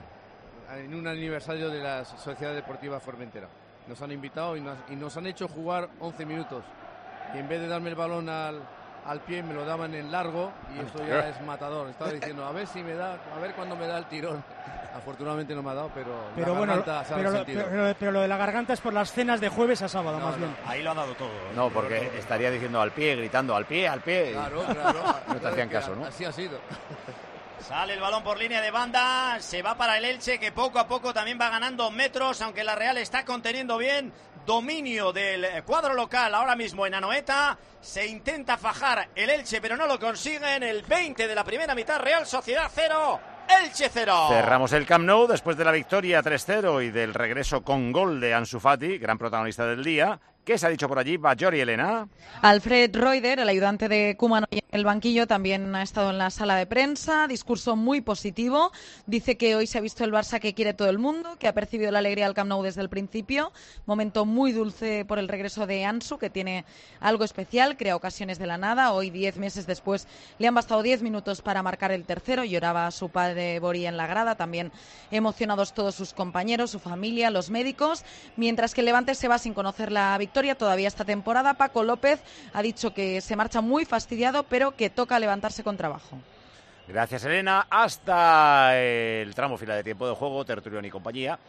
en un aniversario de la Sociedad Deportiva Formentera. Nos han invitado y nos han hecho jugar 11 minutos. Y en vez de darme el balón al pie, me lo daban en largo, y esto ya es matador. Estaba diciendo, a ver cuándo me da el tirón. Afortunadamente no me ha dado, pero bueno, pero lo de la garganta es por las cenas de jueves a sábado, más bien. Ahí lo ha dado todo. No, porque estaría diciendo al pie, gritando al pie. Claro. No te hacían caso, ¿no? Así ha sido. Sale el balón por línea de banda, se va para el Elche, que poco a poco también va ganando metros, aunque la Real está conteniendo bien. Dominio del cuadro local ahora mismo en Anoeta. Se intenta fajar el Elche, pero no lo consiguen. El 20 de la primera mitad, Real Sociedad 0, Elche 0. Cerramos el Camp Nou después de la victoria 3-0 y del regreso con gol de Ansu Fati, gran protagonista del día. ¿Qué se ha dicho por allí, Bajori, Elena? Alfred Reuter, el ayudante de Koeman en el banquillo, también ha estado en la sala de prensa. Discurso muy positivo. Dice que hoy se ha visto el Barça que quiere todo el mundo, que ha percibido la alegría del Camp Nou desde el principio. Momento muy dulce por el regreso de Ansu, que tiene algo especial, crea ocasiones de la nada. Hoy, 10 meses después, le han bastado 10 minutos para marcar el tercero. Lloraba su padre Bori en la grada, también emocionados todos sus compañeros, su familia, los médicos. Mientras que el Levante se va sin conocer la victoria todavía esta temporada. Paco López ha dicho que se marcha muy fastidiado, pero que toca levantarse con trabajo. Gracias, Elena. Hasta el tramo final de tiempo de juego, Tertulión y compañía.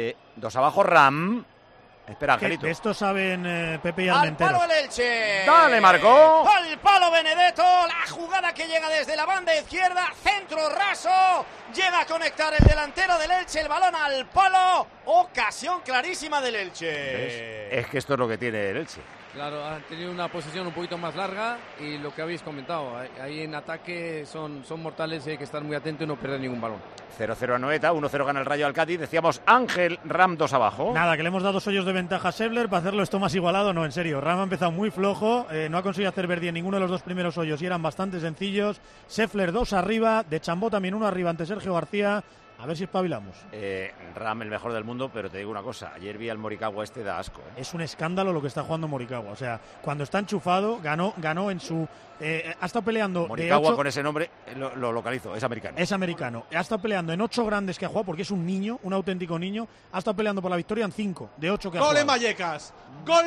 2 abajo, Ram. Espera, Angelito. De esto saben Pepe y Al Almentero. palo el Elche. Dale, Marcó. Al palo Benedetto. La jugada que llega desde la banda izquierda. Centro raso. Llega a conectar el delantero del Elche. El balón al palo. Ocasión clarísima del Elche. Es que esto es lo que tiene el Elche. Claro, han tenido una posición un poquito más larga y lo que habéis comentado, ahí en ataque son mortales y hay que estar muy atento y no perder ningún balón. 0-0 a Noeta, 1-0 gana el Rayo al Cádiz. Decíamos Ángel, Ram 2 abajo. Nada, que le hemos dado 2 hoyos de ventaja a Sebler para hacerlo esto más igualado. No, en serio, Ram ha empezado muy flojo, no ha conseguido hacer verdi en ninguno de los 2 primeros hoyos y eran bastante sencillos. Scheffler 2 arriba, de Chambó también 1 arriba ante Sergio García. A ver si espabilamos. Ram, el mejor del mundo, pero te digo una cosa. Ayer vi al Morikawa da asco. Es un escándalo lo que está jugando Morikawa. O sea, cuando está enchufado, ganó en su... ha estado peleando... Morikawa con ese nombre, lo localizo, es americano. Es americano. Ha estado peleando en 8 grandes que ha jugado, porque es un niño, un auténtico niño. Ha estado peleando por la victoria en 5 de 8 que ha jugado. ¡Gol en Vallecas! ¡Gol!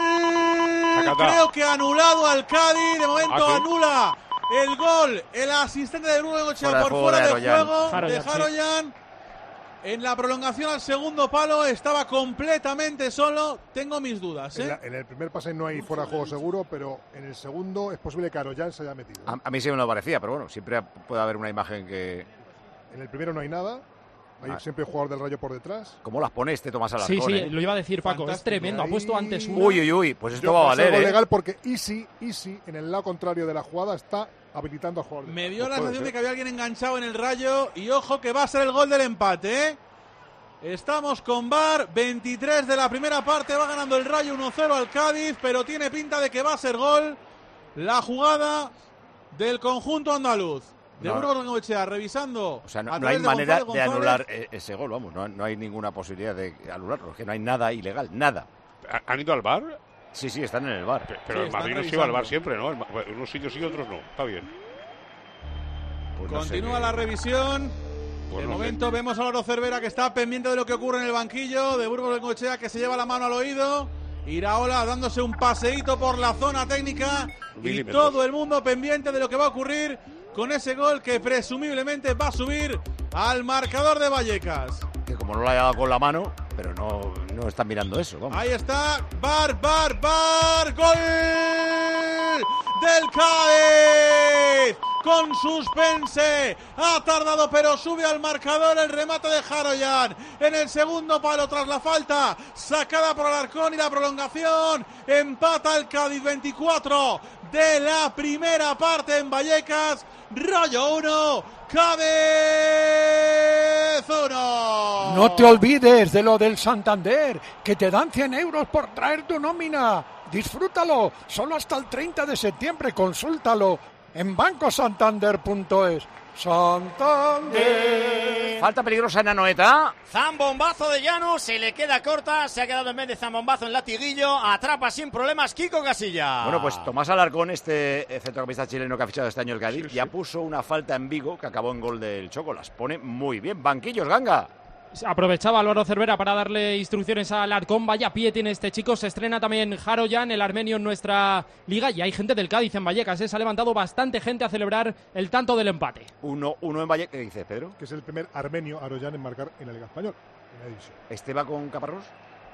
Creo que anulado al Cádiz. De momento anula el gol. El asistente de Bruno Bengoechea por fuera de juego de Haroyan. En la prolongación al segundo palo estaba completamente solo. Tengo mis dudas, ¿eh? En el primer pase no hay fuera de juego seguro, pero en el segundo es posible que Haroyan se haya metido. A mí sí me lo parecía, pero bueno, siempre puede haber una imagen que... En el primero no hay nada. Hay siempre jugador del Rayo por detrás. ¿Cómo las pone este Tomás Alarcón? Sí, lo iba a decir Paco. Es tremendo. Ha puesto antes una... Uy, pues esto va a valer, Es legal porque Easy, en el lado contrario de la jugada, está habilitando al jugador. Me dio la sensación de que había alguien enganchado en el Rayo. Y ojo que va a ser el gol del empate, ¿eh? Estamos con VAR, 23 de la primera parte, va ganando el Rayo 1-0 al Cádiz, pero tiene pinta de que va a ser gol. La jugada del conjunto andaluz. De Burgos Bengoechea, revisando. O sea, no hay manera de anular ese gol, vamos, no hay ninguna posibilidad de anularlo, es que no hay nada ilegal, nada. ¿Han ido al VAR? Sí, están en el VAR. Pero sí, el Madrid no se iba al VAR siempre, ¿no? Unos sitios sí, otros no. Está bien. Pues continúa la revisión. De momento vemos a Lauro Cervera que está pendiente de lo que ocurre en el banquillo de Burgos Bengoechea, que se lleva la mano al oído. Iraola dándose un paseíto por la zona técnica y todo el mundo pendiente de lo que va a ocurrir con ese gol que presumiblemente va a subir al marcador de Vallecas. Que como no lo haya dado con la mano, pero no están mirando eso. Vamos. Ahí está, VAR, gol del Cádiz. Con suspense, ha tardado pero sube al marcador el remate de Haroyan en el segundo palo tras la falta sacada por Alarcón y la prolongación. Empata el Cádiz, 24 de la primera parte en Vallecas. Rayo 1, Cádiz 1. No te olvides de lo del Santander, que te dan 100 euros por traer tu nómina. Disfrútalo, solo hasta el 30 de septiembre. Consúltalo en bancosantander.es. Santander. Falta peligrosa en Anoeta. Zambombazo de Llano, se le queda corta, se ha quedado en vez de zambombazo en latiguillo, atrapa sin problemas Kiko Casilla. Bueno, pues Tomás Alarcón, este centrocampista chileno que ha fichado este año el Cádiz, ya puso una falta en Vigo que acabó en gol del Choco. Las pone muy bien. Banquillos, Ganga. Aprovechaba Álvaro Cervera para darle instrucciones a Alarcón. Vaya pie tiene este chico. Se estrena también Haroyan, el armenio, en nuestra liga. Y hay gente del Cádiz en Vallecas. Se ha levantado bastante gente a celebrar el tanto del empate. 1-1 en Vallecas. ¿Qué dices, Pedro? Que es el primer armenio, Haroyan, en marcar en la Liga Española. ¿Este va con Caparrós?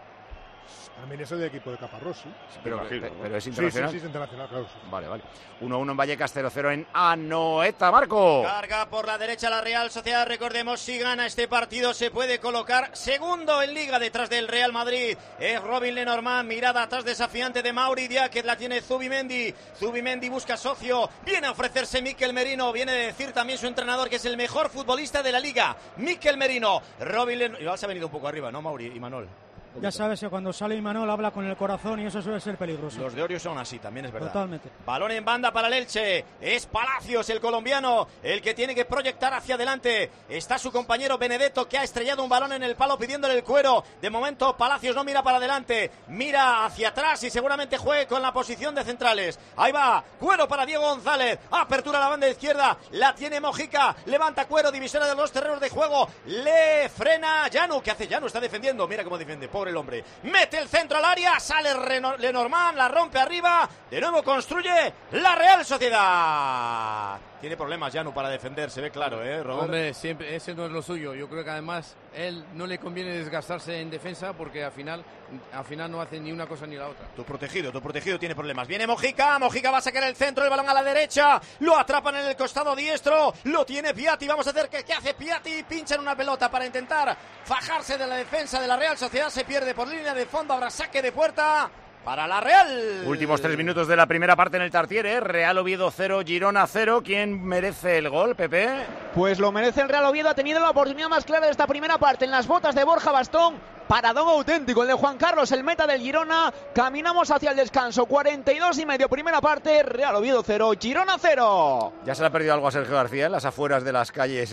Armenia es el equipo de Caparrós, sí. Pero es internacional. Sí, es internacional, claro. Sí. Vale. 1-1 en Vallecas, 0-0 en Anoeta, Marco. Carga por la derecha la Real Sociedad. Recordemos, si gana este partido se puede colocar segundo en Liga detrás del Real Madrid. Es Robin Lenormand, mirada atrás desafiante de Mauri Diáquez, la tiene Zubimendi. Zubimendi busca socio, viene a ofrecerse Mikel Merino, viene a decir también su entrenador que es el mejor futbolista de la Liga, Mikel Merino. Robin Lenormand, se ha venido un poco arriba, ¿no, Mauri y Manol? Ya sabes que cuando sale Imanol habla con el corazón y eso suele ser peligroso. Los de Orio son así, también es verdad. Totalmente. Balón en banda para el Elche. Es Palacios, el colombiano, el que tiene que proyectar hacia adelante. Está su compañero Benedetto, que ha estrellado un balón en el palo pidiéndole el cuero. De momento Palacios no mira para adelante, mira hacia atrás y seguramente juegue con la posición de centrales. Ahí va, Cuero para Diego González. Apertura a la banda izquierda, la tiene Mojica. Levanta Cuero, divisora de los terrenos de juego. Le frena Llano. ¿Qué hace Llano? Está defendiendo. Mira cómo defiende, pobre el hombre. Mete el centro al área, sale Lenormand, la rompe arriba, de nuevo construye la Real Sociedad. Tiene problemas Llano para defender, se ve claro, Robert. Hombre, siempre, ese no es lo suyo. Yo creo que además él no le conviene desgastarse en defensa porque al final no hace ni una cosa ni la otra. Tu protegido tiene problemas. Viene Mojica va a sacar el centro, el balón a la derecha, lo atrapan en el costado diestro, lo tiene Piatti. Vamos a ver qué hace Piatti, pincha en una pelota para intentar fajarse de la defensa de la Real Sociedad. Se pierde por línea de fondo, habrá saque de puerta para la Real. Últimos 3 minutos de la primera parte en el Tartiere. Real Oviedo 0, Girona 0. ¿Quién merece el gol, Pepe? Pues lo merece el Real Oviedo. Ha tenido la oportunidad más clara de esta primera parte en las botas de Borja Bastón. Paradón auténtico el de Juan Carlos, el meta del Girona. Caminamos hacia el descanso. 42 y medio primera parte. Real Oviedo 0, Girona 0. Ya se le ha perdido algo a Sergio García en las afueras de las calles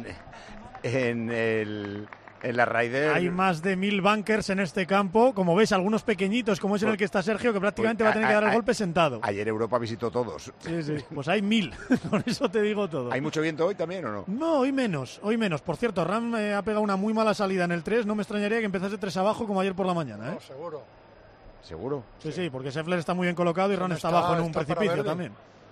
en la Raider. Hay más de 1000 bunkers en este campo, como ves, algunos pequeñitos, como es en el que está Sergio, que prácticamente va a tener que dar el golpe sentado. Ayer Europa visitó todos. Sí, pues hay 1000, con eso te digo todo. ¿Hay mucho viento hoy también o no? No, hoy menos. Por cierto, Ram ha pegado una muy mala salida en el 3, no me extrañaría que empezase 3 abajo como ayer por la mañana. No, seguro. ¿Seguro? Sí, porque Scheffler está muy bien colocado y Ram está abajo en un precipicio también.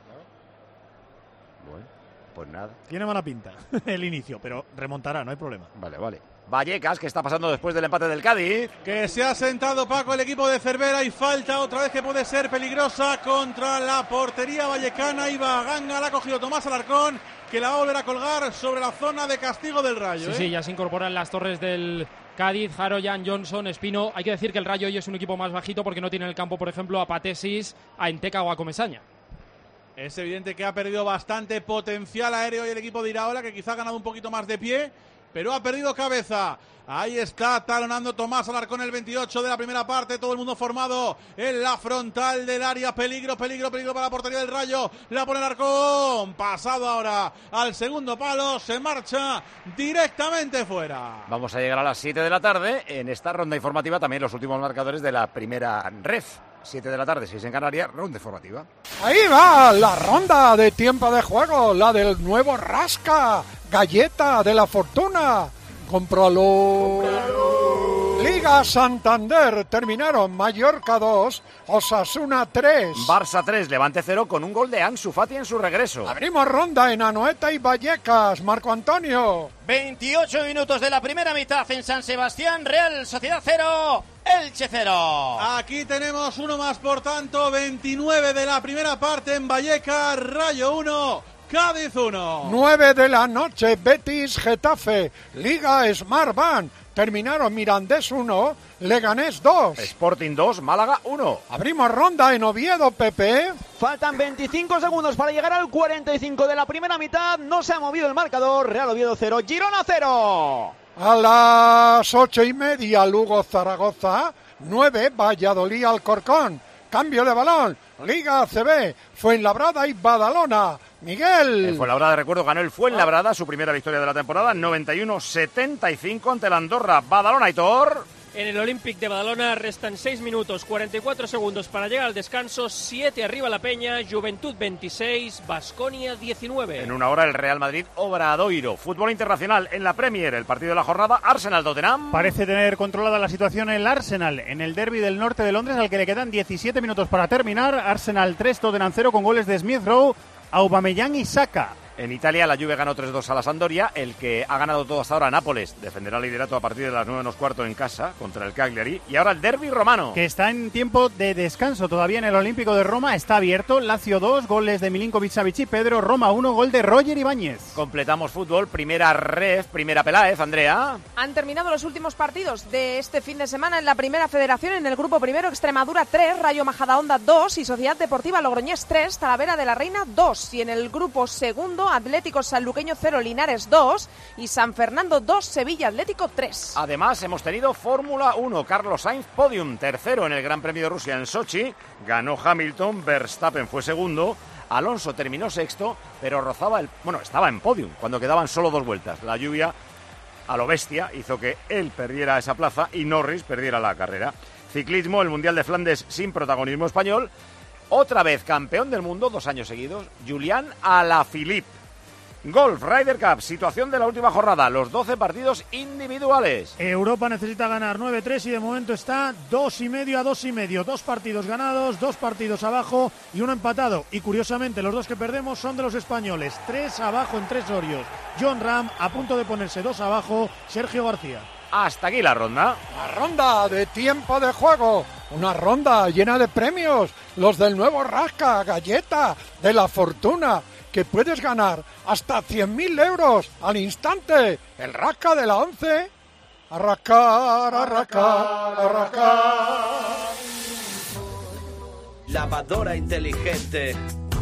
Bueno, pues nada. Tiene mala pinta el inicio, pero remontará, no hay problema. Vale. Vallecas, ¿qué está pasando después del empate del Cádiz? Que se ha sentado, Paco, el equipo de Cervera y falta otra vez que puede ser peligrosa contra la portería vallecana. Iba Ganga, la ha cogido Tomás Alarcón, que la va a volver a colgar sobre la zona de castigo del Rayo. Sí, ya se incorporan las torres del Cádiz, Haroyan, Johnson, Espino. Hay que decir que el Rayo hoy es un equipo más bajito porque no tiene en el campo, por ejemplo, a Patesis, a Enteca o a Comesaña. Es evidente que ha perdido bastante potencial aéreo y el equipo de Iraola, que quizá ha ganado un poquito más de pie, pero ha perdido cabeza. Ahí está talonando Tomás Alarcón, el 28 de la primera parte. Todo el mundo formado en la frontal del área. Peligro para la portería del Rayo. La pone Alarcón. Pasado ahora al segundo palo. Se marcha directamente fuera. Vamos a llegar a las 7 de la tarde. En esta ronda informativa también los últimos marcadores de la primera ref. 7 de la tarde, 6 en Canarias, ronda informativa. Ahí va la ronda de tiempo de juego, la del nuevo Rasca, galleta de la fortuna. ¡Cómpralo! Liga Santander, terminaron Mallorca 2, Osasuna 3. Barça 3, Levante 0 con un gol de Ansu Fati en su regreso. Abrimos ronda en Anoeta y Vallecas, Marco Antonio. 28 minutos de la primera mitad en San Sebastián, Real Sociedad 0, Elche 0. Aquí tenemos uno más, por tanto, 29 de la primera parte en Vallecas, Rayo 1, Cádiz 1. 9 de la noche, Betis Getafe, Liga Smart Band. Terminaron Mirandés 1, Leganés 2. Sporting 2, Málaga 1. Abrimos ronda en Oviedo, Pepe. Faltan 25 segundos para llegar al 45 de la primera mitad. No se ha movido el marcador. Real Oviedo 0, Girona 0. A las 8:30, Lugo Zaragoza. 9, Valladolid Alcorcón. Cambio de balón. Liga ACB. Fuenlabrada y Badalona. Miguel. El Fuenlabrada, recuerdo, ganó el Fuenlabrada, su primera victoria de la temporada, 91-75 ante la Andorra. Badalona, Aitor. En el Olympic de Badalona restan 6 minutos 44 segundos para llegar al descanso. 7 arriba la Peña, Juventud 26, Baskonia 19. En una hora el Real Madrid Obradoiro. Fútbol internacional en la Premier, el partido de la jornada, Arsenal-Tottenham. Parece tener controlada la situación el Arsenal en el derbi del norte de Londres, al que le quedan 17 minutos para terminar. Arsenal 3, Tottenham 0 con goles de Smith Rowe, Aubameyang y Saka. En Italia, la Juve ganó 3-2 a la Sampdoria. El que ha ganado todo hasta ahora, Nápoles, defenderá el liderato a partir de las 9:15 en casa contra el Cagliari. Y ahora el derbi romano, que está en tiempo de descanso todavía en el Olímpico de Roma. Está abierto. Lazio 2, goles de Milinkovic-Savic y Pedro. Roma 1, gol de Roger Ibáñez. Completamos fútbol. Primera ref, primera Peláez, Andrea. Han terminado los últimos partidos de este fin de semana en la Primera Federación. En el grupo primero, Extremadura 3, Rayo Majadahonda 2 y Sociedad Deportiva Logroñés 3, Talavera de la Reina 2. Y en el grupo segundo, Atlético Sanluqueño 0, Linares 2 y San Fernando 2, Sevilla Atlético 3. Además, hemos tenido Fórmula 1. Carlos Sainz, podium, tercero en el Gran Premio de Rusia en Sochi. Ganó Hamilton, Verstappen fue segundo. Alonso terminó sexto, pero estaba en podium cuando quedaban solo 2 vueltas. La lluvia, a lo bestia, hizo que él perdiera esa plaza y Norris perdiera la carrera. Ciclismo, el Mundial de Flandes sin protagonismo español. Otra vez campeón del mundo, 2 años seguidos, Julián Alaphilippe. Golf, Ryder Cup, situación de la última jornada, los 12 partidos individuales. Europa necesita ganar 9-3 y de momento está 2,5 a 2,5. 2 partidos ganados, 2 partidos abajo y 1 empatado. Y curiosamente, los 2 que perdemos son de los españoles. 3 abajo en 3 horios. John Ram a punto de ponerse 2 abajo, Sergio García. Hasta aquí la ronda. La ronda de tiempo de juego. Una ronda llena de premios. Los del nuevo Rasca, galleta de la fortuna, que puedes ganar hasta 100.000 euros al instante. El Rasca de la 11. A rascar, a rascar, a rascar. Lavadora inteligente.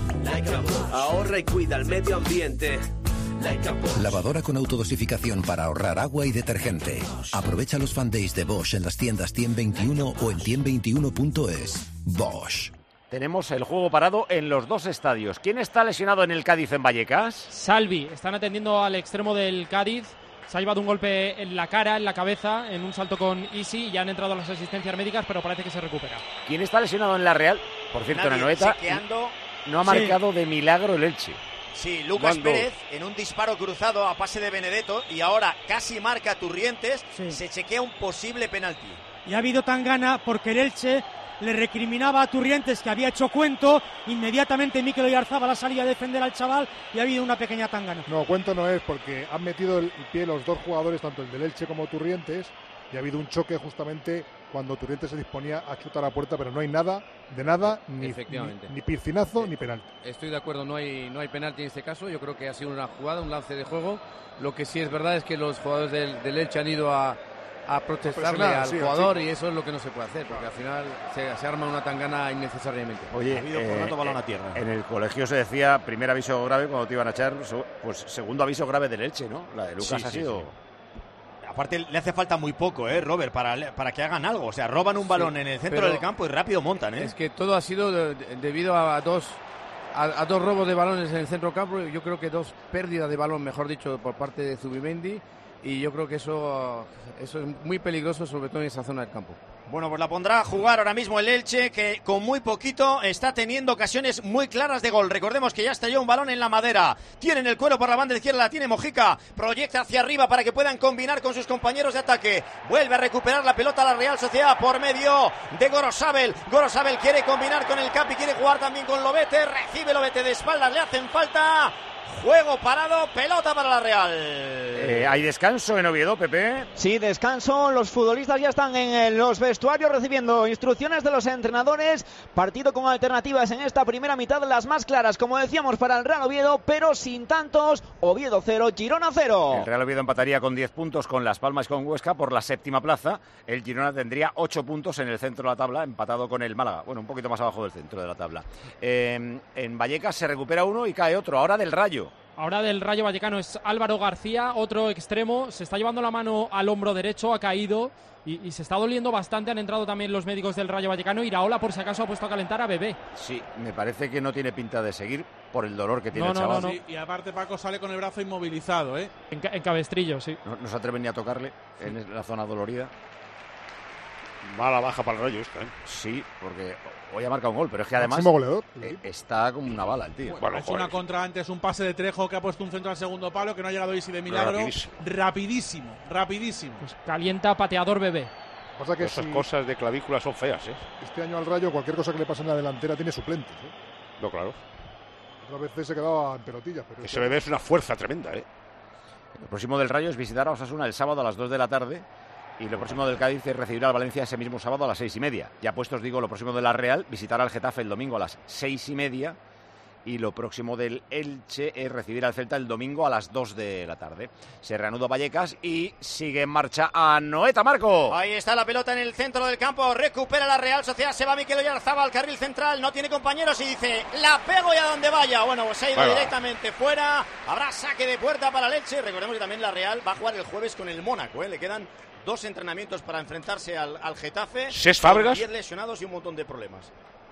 Ahorra y cuida el medio ambiente. Lavadora con autodosificación para ahorrar agua y detergente. Aprovecha los Fan Days de Bosch en las tiendas 10021 o en 10021.es. Bosch. Tenemos el juego parado en los 2 estadios. ¿Quién está lesionado en el Cádiz en Vallecas? Salvi. Están atendiendo al extremo del Cádiz. Se ha llevado un golpe en la cara, en la cabeza, en un salto con Isi. Y han entrado las asistencias médicas, pero parece que se recupera. ¿Quién está lesionado en la Real? Por cierto, en Anoeta no ha marcado de milagro el Elche. Sí, Lucas Pérez en un disparo cruzado a pase de Benedetto y ahora casi marca Turrientes, se chequea un posible penalti. Y ha habido tangana porque el Elche le recriminaba a Turrientes que había hecho cuento. Inmediatamente Mikel Oyarzábal salía a defender al chaval y ha habido una pequeña tangana. No, cuento no es porque han metido el pie los 2 jugadores, tanto el del Elche como Turrientes, y ha habido un choque justamente cuando Turrientes se disponía a chutar a puerta, pero no hay nada, ni piscinazo ni penalti. Estoy de acuerdo, no hay penalti en este caso. Yo creo que ha sido una jugada, un lance de juego. Lo que sí es verdad es que los jugadores del Elche han ido a protestarle al jugador y eso es lo que no se puede hacer, porque al final se arma una tangana innecesariamente. Oye, balón a tierra. En el colegio se decía primer aviso grave cuando te iban a echar, pues segundo aviso grave del Elche, ¿no? La de Lucas ha sido... Sí. Aparte le hace falta muy poco, Robert, para que hagan algo. O sea, roban un balón en el centro del campo y rápido montan, Es que todo ha sisido debido a dos robos de balones en el centro del campo. Yo creo que 2 pérdidas de balón, mejor dicho, por parte de Zubimendi. Y yo creo que eso es muy peligroso, sobre todo en esa zona del campo. Bueno, pues la pondrá a jugar ahora mismo el Elche, que con muy poquito está teniendo ocasiones muy claras de gol. Recordemos que ya estalló un balón en la madera. Tienen el cuero por la banda izquierda, la tiene Mojica. Proyecta hacia arriba para que puedan combinar con sus compañeros de ataque. Vuelve a recuperar la pelota la Real Sociedad por medio de Gorosabel. Gorosabel quiere combinar con el Capi, quiere jugar también con Lobete. Recibe Lobete de espaldas, le hacen falta. Juego parado, pelota para la Real. ¿Hay descanso en Oviedo, Pepe? Sí, descanso. Los futbolistas ya están en los vestuarios recibiendo instrucciones de los entrenadores. Partido con alternativas en esta primera mitad, las más claras, como decíamos, para el Real Oviedo, pero sin tantos. Oviedo 0, Girona 0. El Real Oviedo empataría con 10 puntos con Las Palmas y con Huesca por la 7ª plaza. El Girona tendría 8 puntos en el centro de la tabla, empatado con el Málaga. Bueno, un poquito más abajo del centro de la tabla. En Vallecas se recupera uno y cae otro, ahora del Rayo. Ahora del Rayo Vallecano es Álvaro García, otro extremo. Se está llevando la mano al hombro derecho, ha caído y se está doliendo bastante. Han entrado también los médicos del Rayo Vallecano. Iraola, por si acaso, ha puesto a calentar a Bebé. Sí, me parece que no tiene pinta de seguir por el dolor que tiene el chaval. No. Sí, y aparte Paco sale con el brazo inmovilizado, ¿eh? En cabestrillo, sí. No se atreven ni a tocarle en la zona dolorida. Mala baja para el Rayo esta, ¿eh? Sí, porque hoy ha marcado un gol, pero es que además goleador, está como una bala el tío. Bueno, ha hecho una contra antes, un pase de Trejo que ha puesto un centro al segundo palo, que no ha llegado Isi de milagro. Rapidísimo. Pues calienta pateador Bebé. Pasa que esas cosas de clavícula son feas, ¿eh? Este año al Rayo, cualquier cosa que le pase en la delantera tiene suplentes, ¿eh? No, claro. Otras veces se quedaba en pelotillas. Pero ese Bebé es una fuerza tremenda, ¿eh? El próximo del Rayo es visitar a Osasuna el sábado a las 2 de la tarde. Y lo próximo del Cádiz es recibir al Valencia ese mismo sábado a las 6:30. Ya puestos, digo, lo próximo de la Real, visitar al Getafe el domingo a las 6:30. Y lo próximo del Elche es recibir al Celta el domingo a las 2 de la tarde. Se reanuda Vallecas y sigue en marcha Anoeta, Marco. Ahí está la pelota en el centro del campo. Recupera la Real Sociedad. Se va Mikel Oyarzabal al carril central. No tiene compañeros y dice: la pego y a donde vaya. Bueno, pues se ha ido directamente fuera. Habrá saque de puerta para el Elche. Recordemos que también la Real va a jugar el jueves con el Mónaco, ¿eh? Le quedan 2 entrenamientos para enfrentarse al Getafe. ¿Cés Fábregas? 10 lesionados y un montón de problemas.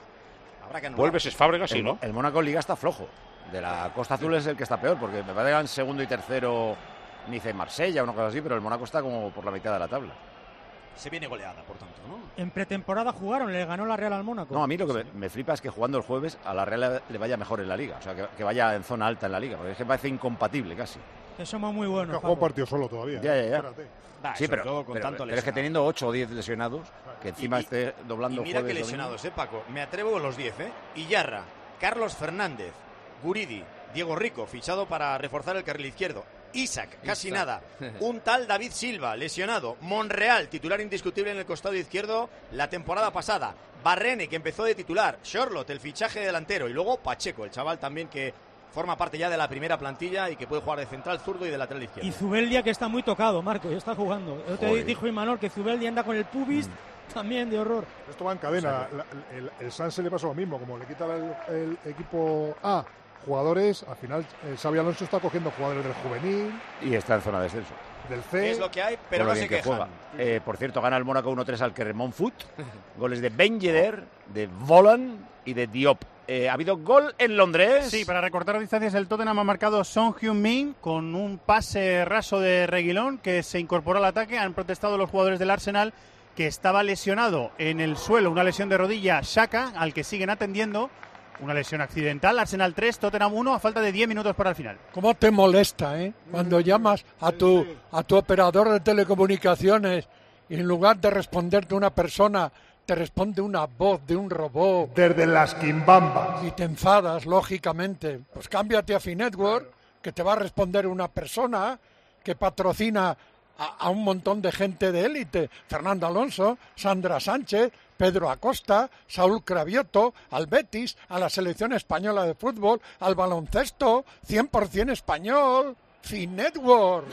Vuelve Cés Fábregas, sí, ¿no? El Mónaco en Liga está flojo. De la Costa Azul es el que está peor, porque me parece que van segundo y tercero Nice y Marsella, una cosa así, pero el Mónaco está como por la mitad de la tabla. Se viene goleada, por tanto, ¿no? En pretemporada jugaron, le ganó la Real al Mónaco. No, a mí lo que me flipa es que jugando el jueves a la Real le vaya mejor en la Liga. O sea, que vaya en zona alta en la Liga, porque es que parece incompatible casi. Que somos muy buenos. No ha jugado partido solo todavía. Ya. Sí, pero es que teniendo 8 o 10 lesionados, que encima esté doblando. Y mira jueves, que lesionados, Paco. Me atrevo con los 10, Iyarra, Carlos Fernández, Guridi, Diego Rico, fichado para reforzar el carril izquierdo. Isaac, casi nada. Un tal David Silva, lesionado. Monreal, titular indiscutible en el costado izquierdo la temporada pasada. Barrene, que empezó de titular. Charlotte, el fichaje delantero. Y luego Pacheco, el chaval también que forma parte ya de la primera plantilla y que puede jugar de central zurdo y de lateral izquierdo. Y Zubeldia, que está muy tocado, Marco, ya está jugando. Yo te dijo Imanol que Zubeldia anda con el pubis también de horror. Esto va en cadena. El Sanse le pasó lo mismo, como le quita el equipo A jugadores, al final Xabi Alonso está cogiendo jugadores del juvenil. Y está en zona de descenso. Del C. Es lo que hay, pero no se quejan. Por cierto, gana el Mónaco 1-3 al Clermont Foot. Goles de Ben Yedder, de Volan y de Diop. ¿Ha habido gol en Londres? Sí, para recortar distancias el Tottenham ha marcado Son Heung-min con un pase raso de Reguilón que se incorporó al ataque. Han protestado los jugadores del Arsenal, que estaba lesionado en el suelo, una lesión de rodilla, Xhaka, al que siguen atendiendo. Una lesión accidental. Arsenal 3, Tottenham 1, a falta de 10 minutos para el final. ¿Cómo te molesta, cuando llamas a tu operador de telecomunicaciones y en lugar de responderte una persona, te responde una voz de un robot? Desde las quimbambas. Y te enfadas, lógicamente. Pues cámbiate a Finetwork, que te va a responder una persona que patrocina a un montón de gente de élite. Fernando Alonso, Sandra Sánchez, Pedro Acosta, Saúl Cravioto, al Betis, a la selección española de fútbol, al baloncesto, 100% español. Finetwork.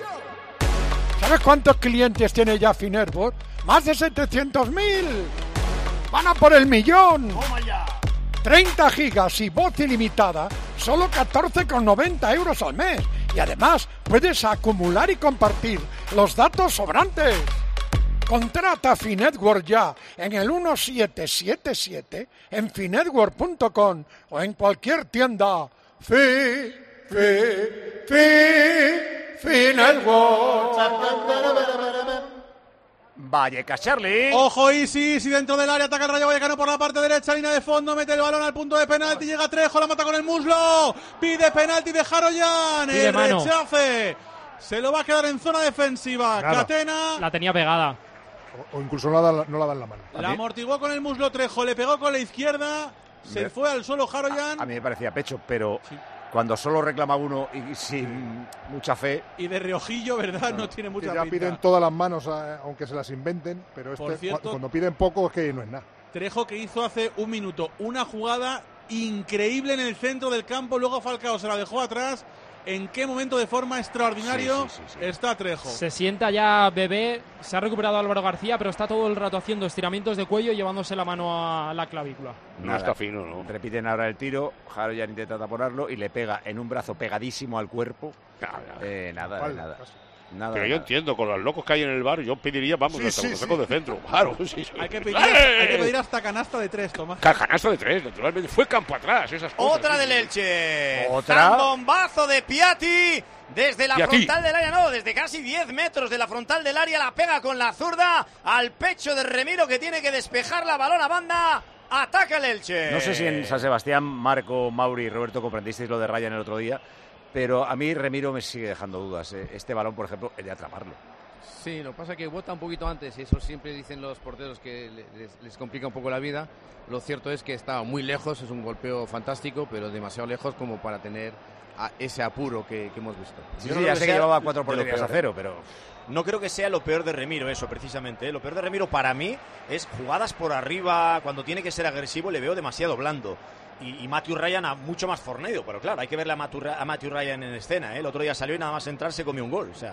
¿Sabes cuántos clientes tiene ya Finetwork? ¡Más de 700.000! ¡Van a por el millón! 30 gigas y voz ilimitada, solo 14,90 euros al mes. Y además puedes acumular y compartir los datos sobrantes. Contrata Finetwork ya en el 1777, en finetwork.com o en cualquier tienda. Finetwork. Vallecas, Charlie. Ojo, Isi dentro del área, ataca el Rayo Vallecano por la parte derecha, línea de fondo, mete el balón al punto de penalti, llega Trejo, la mata con el muslo, pide penalti de Jaroyan, el rechace, se lo va a quedar en zona defensiva. Nada. Catena. La tenía pegada. O incluso no la dan la mano. La amortiguó con el muslo Trejo, le pegó con la izquierda, se fue al suelo Jaroyan. A mí me parecía pecho, pero... Sí. Cuando solo reclama uno y sin mucha fe. Y de reojillo, ¿verdad? No tiene mucha pinta. Ya piden todas las manos, aunque se las inventen, pero cuando piden poco es que no es nada. Trejo, que hizo hace un minuto una jugada increíble en el centro del campo, luego Falcao se la dejó atrás. en qué momento de forma extraordinario está Trejo. Se sienta ya Bebé, se ha recuperado Álvaro García, pero está todo el rato haciendo estiramientos de cuello y llevándose la mano a la clavícula. No está fino, ¿no? Repiten ahora el tiro, Haroyan intenta taponarlo y le pega en un brazo pegadísimo al cuerpo. Nada. Pero yo entiendo, con los locos que hay en el bar, yo pediría, vamos, hasta un saco de centro. Claro, Hay que pedir hasta canasta de 3, Tomás. Canasta de 3, naturalmente. Fue campo atrás, esas cosas. Otra del Elche. ¿Otra? Bombazo de Piatti. Desde la frontal del área, desde casi 10 metros de la frontal del área, la pega con la zurda al pecho de Remiro, que tiene que despejar la balón a banda. Ataca el Elche. No sé si en San Sebastián, Marco, Mauri y Roberto comprendisteis lo de Ryan el otro día, pero a mí Remiro me sigue dejando dudas. Este balón, por ejemplo, el de atraparlo. Sí, lo que pasa es que bota un poquito antes y eso siempre dicen los porteros que les complica un poco la vida. Lo cierto es que está muy lejos, es un golpeo fantástico, pero demasiado lejos como para tener ese apuro que hemos visto. Sí, ya sé que llevaba 4 porterías a 0, pero... No creo que sea lo peor de Remiro eso, precisamente. Lo peor de Remiro para mí es jugadas por arriba, cuando tiene que ser agresivo le veo demasiado blando. Y Matthew Ryan mucho más fornido, pero claro, hay que verle a Matthew Ryan en escena. El otro día salió y nada más entrar se comió un gol, o sea...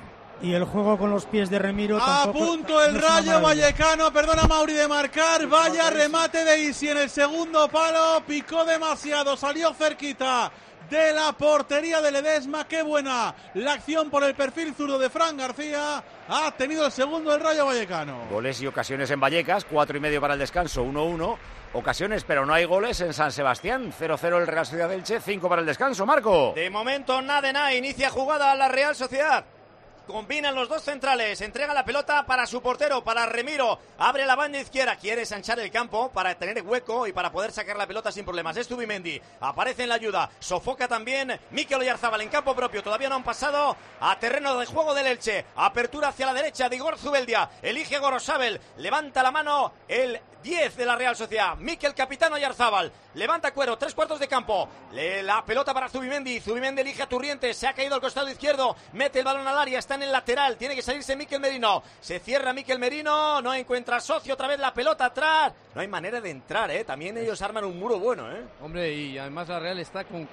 Y el juego con los pies de Remiro a punto el Rayo Vallecano, perdona Mauri de marcar, vaya remate de Isi en el segundo palo, picó demasiado, salió cerquita de la portería de Ledesma. Qué buena la acción por el perfil zurdo de Fran García. Ha tenido el segundo el Rayo Vallecano. Goles y ocasiones en Vallecas, 4,5 para el descanso, 1-1. Ocasiones, pero no hay goles en San Sebastián. 0-0 el Real Sociedad Elche, 5 para el descanso. Marco. De momento nada de nada, inicia jugada a la Real Sociedad. Combinan los dos centrales, entrega la pelota para su portero, para Remiro, abre la banda izquierda, quiere ensanchar el campo para tener hueco y para poder sacar la pelota sin problemas. Es Zubimendi, aparece en la ayuda, sofoca también Mikel Oyarzabal en campo propio, todavía no han pasado a terreno de juego del Elche, apertura hacia la derecha de Igor Zubeldia, elige Gorosabel, levanta la mano el 10 de la Real Sociedad, Mikel Capitán Oyarzabal, levanta cuero, 3/4 de campo, la pelota para Zubimendi, Zubimendi elige a Turrientes, se ha caído al costado izquierdo, mete el balón al área, está en el lateral, tiene que salirse Mikel Merino, se cierra Mikel Merino, no encuentra socio, otra vez la pelota atrás, no hay manera de entrar, también ellos arman un muro bueno, Hombre, y además la Real está con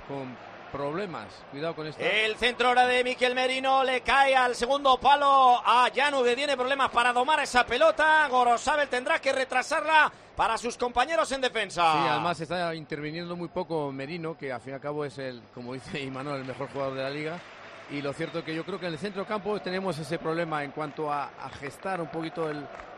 problemas, cuidado con esto. El centro ahora de Mikel Merino, le cae al segundo palo a Llanu, que tiene problemas para domar esa pelota, Gorosabel tendrá que retrasarla para sus compañeros en defensa. Sí, además está interviniendo muy poco Merino, que al fin y al cabo es como dice Imanol, el mejor jugador de la liga. Y lo cierto es que yo creo que en el centro del campo tenemos ese problema en cuanto a gestar un poquito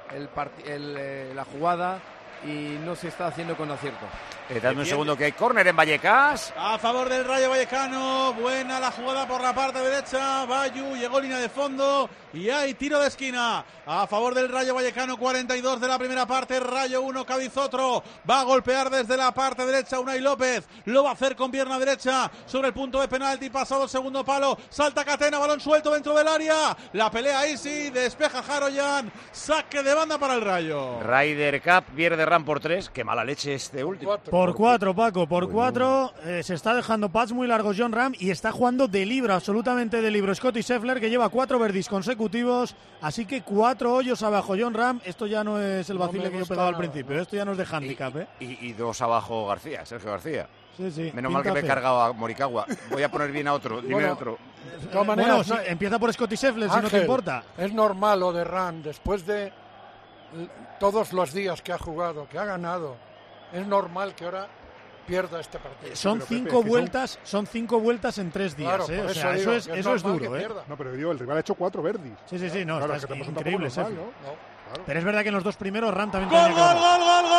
la jugada y no se está haciendo con acierto. Dame un segundo que hay córner en Vallecas. A favor del Rayo Vallecano, buena la jugada por la parte derecha, Bayu llegó línea de fondo y hay tiro de esquina. A favor del Rayo Vallecano, 42 de la primera parte, Rayo 1, Cádiz otro. Va a golpear desde la parte derecha Unai López, lo va a hacer con pierna derecha sobre el punto de penalti, pasado el segundo palo, salta Catena, balón suelto dentro del área, la pelea Isi, despeja Haroyan, saque de banda para el Rayo. Ryder Cup pierde Ram por 3, qué mala leche este último. Por 4, Paco, por 4. Se está dejando pads muy largos John Ram y está jugando de libro, absolutamente de libro. Scotty Scheffler, que lleva 4 verdis consecutivos, así que 4 hoyos abajo John Ram. Esto ya no es el vacile que yo pegaba al principio, esto ya no es de handicap. Y 2 abajo Sergio García. Sí. Menos mal que me he cargado a Morikawa. Voy a poner bien a otro, dime otro. De todas maneras, empieza por Scotty Scheffler, Ángel, si no te importa. Es normal lo de Ram, después de todos los días que ha jugado, que ha ganado, es normal que ahora pierda este partido. Son 5 vueltas, son 5 vueltas en 3 días, claro, o sea, eso es duro, No, pero digo, el rival ha hecho 4 verdis. Sí, no, claro, está que increíble, normal, ¿no? Claro. Pero es verdad que en los 2 primeros Ram también ¡Gol, tenía que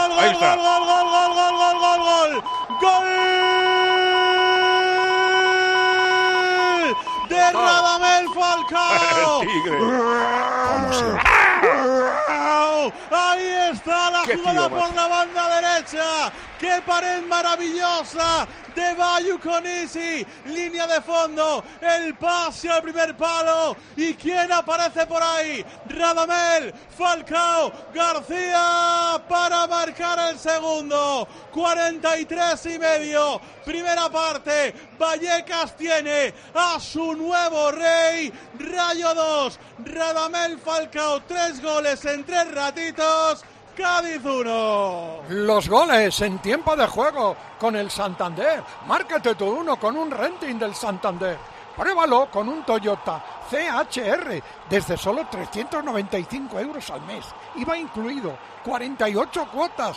¡Gol de Radamel Falcao! Ahí está la jugada por la banda derecha. ¡Qué pared maravillosa de Bayu con Isi! Línea de fondo, el pase al primer palo. ¿Y quién aparece por ahí? Radamel Falcao García para marcar el segundo. 43,5. Primera parte. Vallecas tiene a su nuevo rey. Rayo 2. Radamel Falcao, 3 goles en 3 ratitos. Cádiz 1. Los goles en tiempo de juego con el Santander. Márcate tú uno con un renting del Santander. Pruébalo con un Toyota CHR desde solo 395 euros al mes. IVA incluido, 48 cuotas.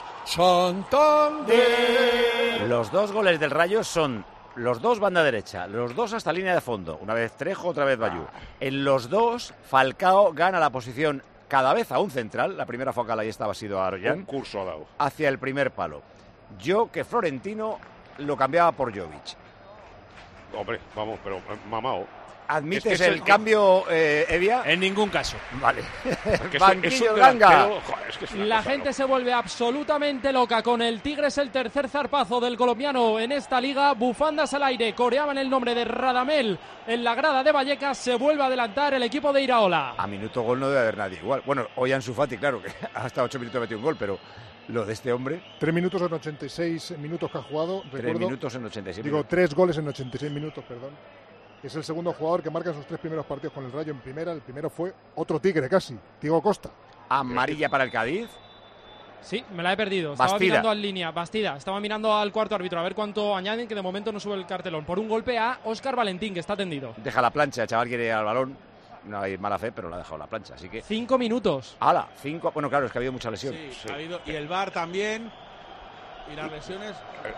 Santander. Los 2 goles del Rayo son los 2 banda derecha, los 2 hasta línea de fondo. Una vez Trejo, otra vez Bayú. En los 2, Falcao gana la posición cada vez a un central. La primera focal ahí estaba, ha sido Aroyan. Un curso ha dado. Hacia el primer palo. Yo que Florentino lo cambiaba por Jovic. Hombre, vamos, pero mamao. ¿Admites el cambio, Evia? En ningún caso. Vale. Banquillo Ganga. La gente se vuelve absolutamente loca con el Tigres, el tercer zarpazo del colombiano en esta liga. Bufandas al aire, coreaban el nombre de Radamel en la grada de Vallecas. Se vuelve a adelantar el equipo de Iraola. A minuto gol no debe haber nadie igual. Bueno, hoy Ansu Fati, claro, que hasta 8 minutos metió un gol, pero lo de este hombre... 3 minutos en 86 minutos que ha jugado. 3 minutos en 86 Digo, 3 goles en 86 minutos, perdón. Es el segundo jugador que marca en sus 3 primeros partidos con el Rayo en primera. El primero fue otro tigre casi, Diego Costa. Amarilla para el Cádiz. Sí, me la he perdido. Bastida. Estaba mirando en línea. Bastida. Estaba mirando al cuarto árbitro a ver cuánto añaden, que de momento no sube el cartelón. Por un golpe a Óscar Valentín, que está tendido. Deja la plancha, el chaval quiere ir al balón. No hay mala fe, pero la ha dejado la plancha, así que... 5 minutos. ¡Hala! 5... Bueno, claro, es que ha habido mucha lesión. Sí. Ha habido, y el VAR también. Y las lesiones...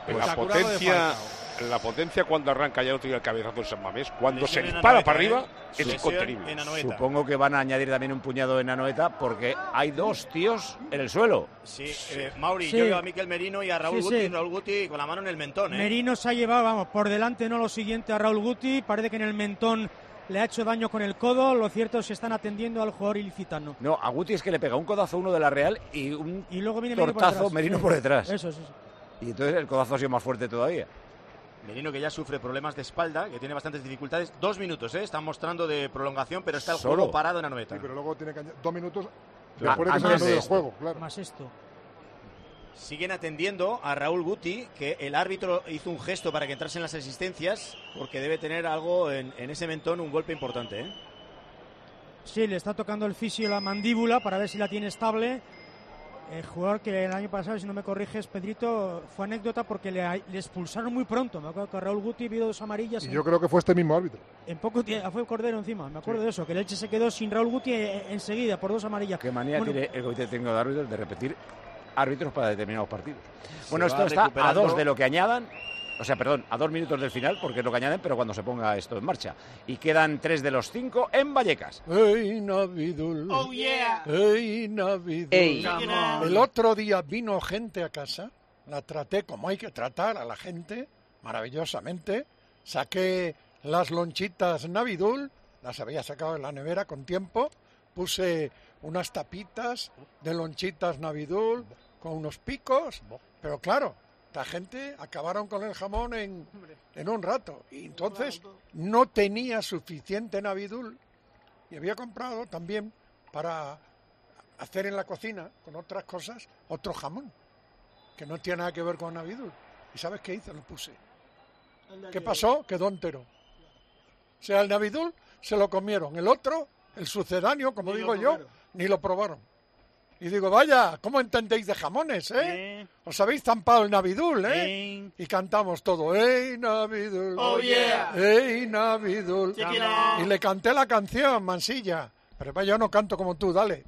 La potencia cuando arranca ya no tiene el cabezazo en San Mamés. Cuando se dispara para arriba es incontenible. Supongo que van a añadir también un puñado en Anoeta porque hay 2 tíos en el suelo. Sí, Mauri, yo veo a Miquel Merino y a Raúl Guti. Sí. Raúl Guti con la mano en el mentón. Merino se ha llevado, vamos, por delante, no lo siguiente a Raúl Guti. Parece que en el mentón le ha hecho daño con el codo. Lo cierto es que están atendiendo al jugador ilicitano. No, a Guti es que le pega un codazo a uno de la Real y un luego viene tortazo Merino por detrás. Eso. Y entonces el codazo ha sido más fuerte todavía. Merino, que ya sufre problemas de espalda, que tiene bastantes dificultades. 2 minutos, están mostrando de prolongación, pero está el juego parado en Anoeta. Sí, pero luego tiene que añadir 2 minutos después de que se anule el juego, claro. Más esto. Siguen atendiendo a Raúl Guti, que el árbitro hizo un gesto para que entrasen las asistencias, porque debe tener algo en ese mentón, un golpe importante. Sí, le está tocando el fisio la mandíbula para ver si la tiene estable. El jugador que el año pasado, si no me corriges, Pedrito, fue anécdota porque le expulsaron muy pronto. Me acuerdo que Raúl Guti vio 2 amarillas. Y yo creo que fue este mismo árbitro. En poco tiempo, fue Cordero encima, me acuerdo de eso, que el Elche se quedó sin Raúl Guti enseguida por 2 amarillas. Qué manía tiene el comité técnico de árbitros de repetir árbitros para determinados partidos. Bueno, esto está a 2 de lo que añadan. O sea, perdón, a 2 minutos del final, porque es lo que añaden, pero cuando se ponga esto en marcha. Y quedan 3 de los 5 en Vallecas. ¡Ey, Navidul! ¡Oh, yeah! ¡Ey, Navidul! Ey. El otro día vino gente a casa, la traté como hay que tratar a la gente, maravillosamente. Saqué las lonchitas Navidul, las había sacado de la nevera con tiempo. Puse unas tapitas de lonchitas Navidul con unos picos, pero claro, la gente acabaron con el jamón en un rato y entonces no tenía suficiente Navidul y había comprado también para hacer en la cocina con otras cosas otro jamón que no tiene nada que ver con Navidul. ¿Y sabes qué hice? Lo puse. ¿Qué pasó? Quedó entero. O sea, el Navidul se lo comieron, el otro, el sucedáneo, como digo yo, ni lo probaron. Y digo, vaya, ¿cómo entendéis de jamones, Os habéis zampado el Navidul, Y cantamos todo, ¡Ey, Navidul! ¡Oh, yeah! ¡Ey, Navidul! Y le canté la canción, Mansilla. Pero vaya, yo no canto como tú, dale.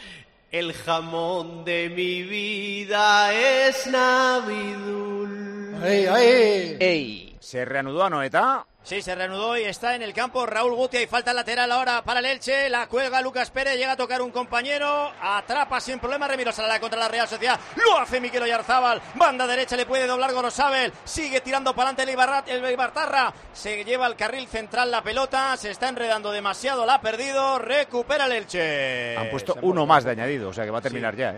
El jamón de mi vida es Navidul. ¡Ey, ey! ¡Ey! Se reanudó Anoeta. Sí, se reanudó y está en el campo Raúl Guti. Hay falta lateral ahora para el Elche. La cuelga Lucas Pérez. Llega a tocar un compañero. Atrapa sin problema. Remiro Salada contra la Real Sociedad. Lo hace Mikel Oyarzábal. Banda derecha. Le puede doblar Gorosabel. Sigue tirando para adelante el Ibartarra. Se lleva al carril central la pelota. Se está enredando demasiado. La ha perdido. Recupera el Elche. Han puesto uno más de añadido. O sea que va a terminar ya,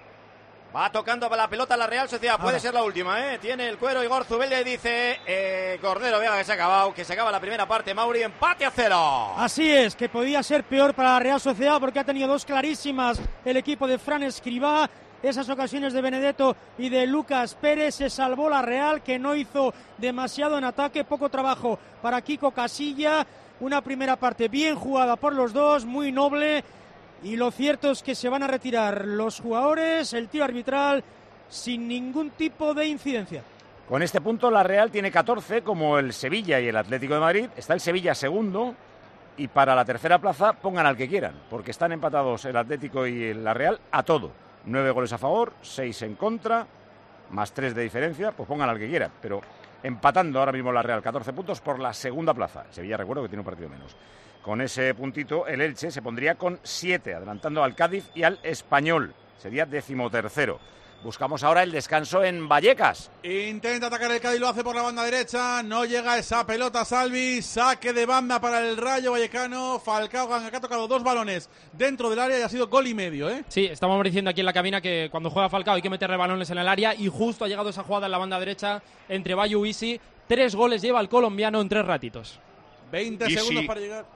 Va tocando para la pelota la Real Sociedad. Puede ser la última, Tiene el cuero Igor Zubeldia y dice Cordero Vega que se ha acabado, que se acaba la primera parte. Mauri, empate a 0. Así es, que podía ser peor para la Real Sociedad porque ha tenido 2 clarísimas el equipo de Fran Escribá. Esas ocasiones de Benedetto y de Lucas Pérez. Se salvó la Real, que no hizo demasiado en ataque. Poco trabajo para Kiko Casilla. Una primera parte bien jugada por los dos, muy noble. Y lo cierto es que se van a retirar los jugadores, el tiro arbitral, sin ningún tipo de incidencia. Con este punto la Real tiene 14 como el Sevilla y el Atlético de Madrid. Está el Sevilla segundo y para la tercera plaza pongan al que quieran, porque están empatados el Atlético y la Real a todo. 9 goles a favor, 6 en contra, más 3 de diferencia, pues pongan al que quieran. Pero empatando ahora mismo la Real 14 puntos por la segunda plaza. El Sevilla, recuerdo que tiene un partido menos. Con ese puntito el Elche se pondría con 7, adelantando al Cádiz y al Español. Sería 13º. Buscamos ahora el descanso en Vallecas. Intenta atacar el Cádiz, lo hace por la banda derecha. No llega esa pelota, Salvi. Saque de banda para el Rayo Vallecano. Falcao Ganga, que ha tocado 2 balones dentro del área y ha sido gol y medio, ¿eh? Sí, estamos diciendo aquí en la cabina que cuando juega Falcao hay que meterle balones en el área y justo ha llegado esa jugada en la banda derecha entre Bayo y Isi. 3 goles lleva el colombiano en 3 ratitos. 20 segundos para llegar.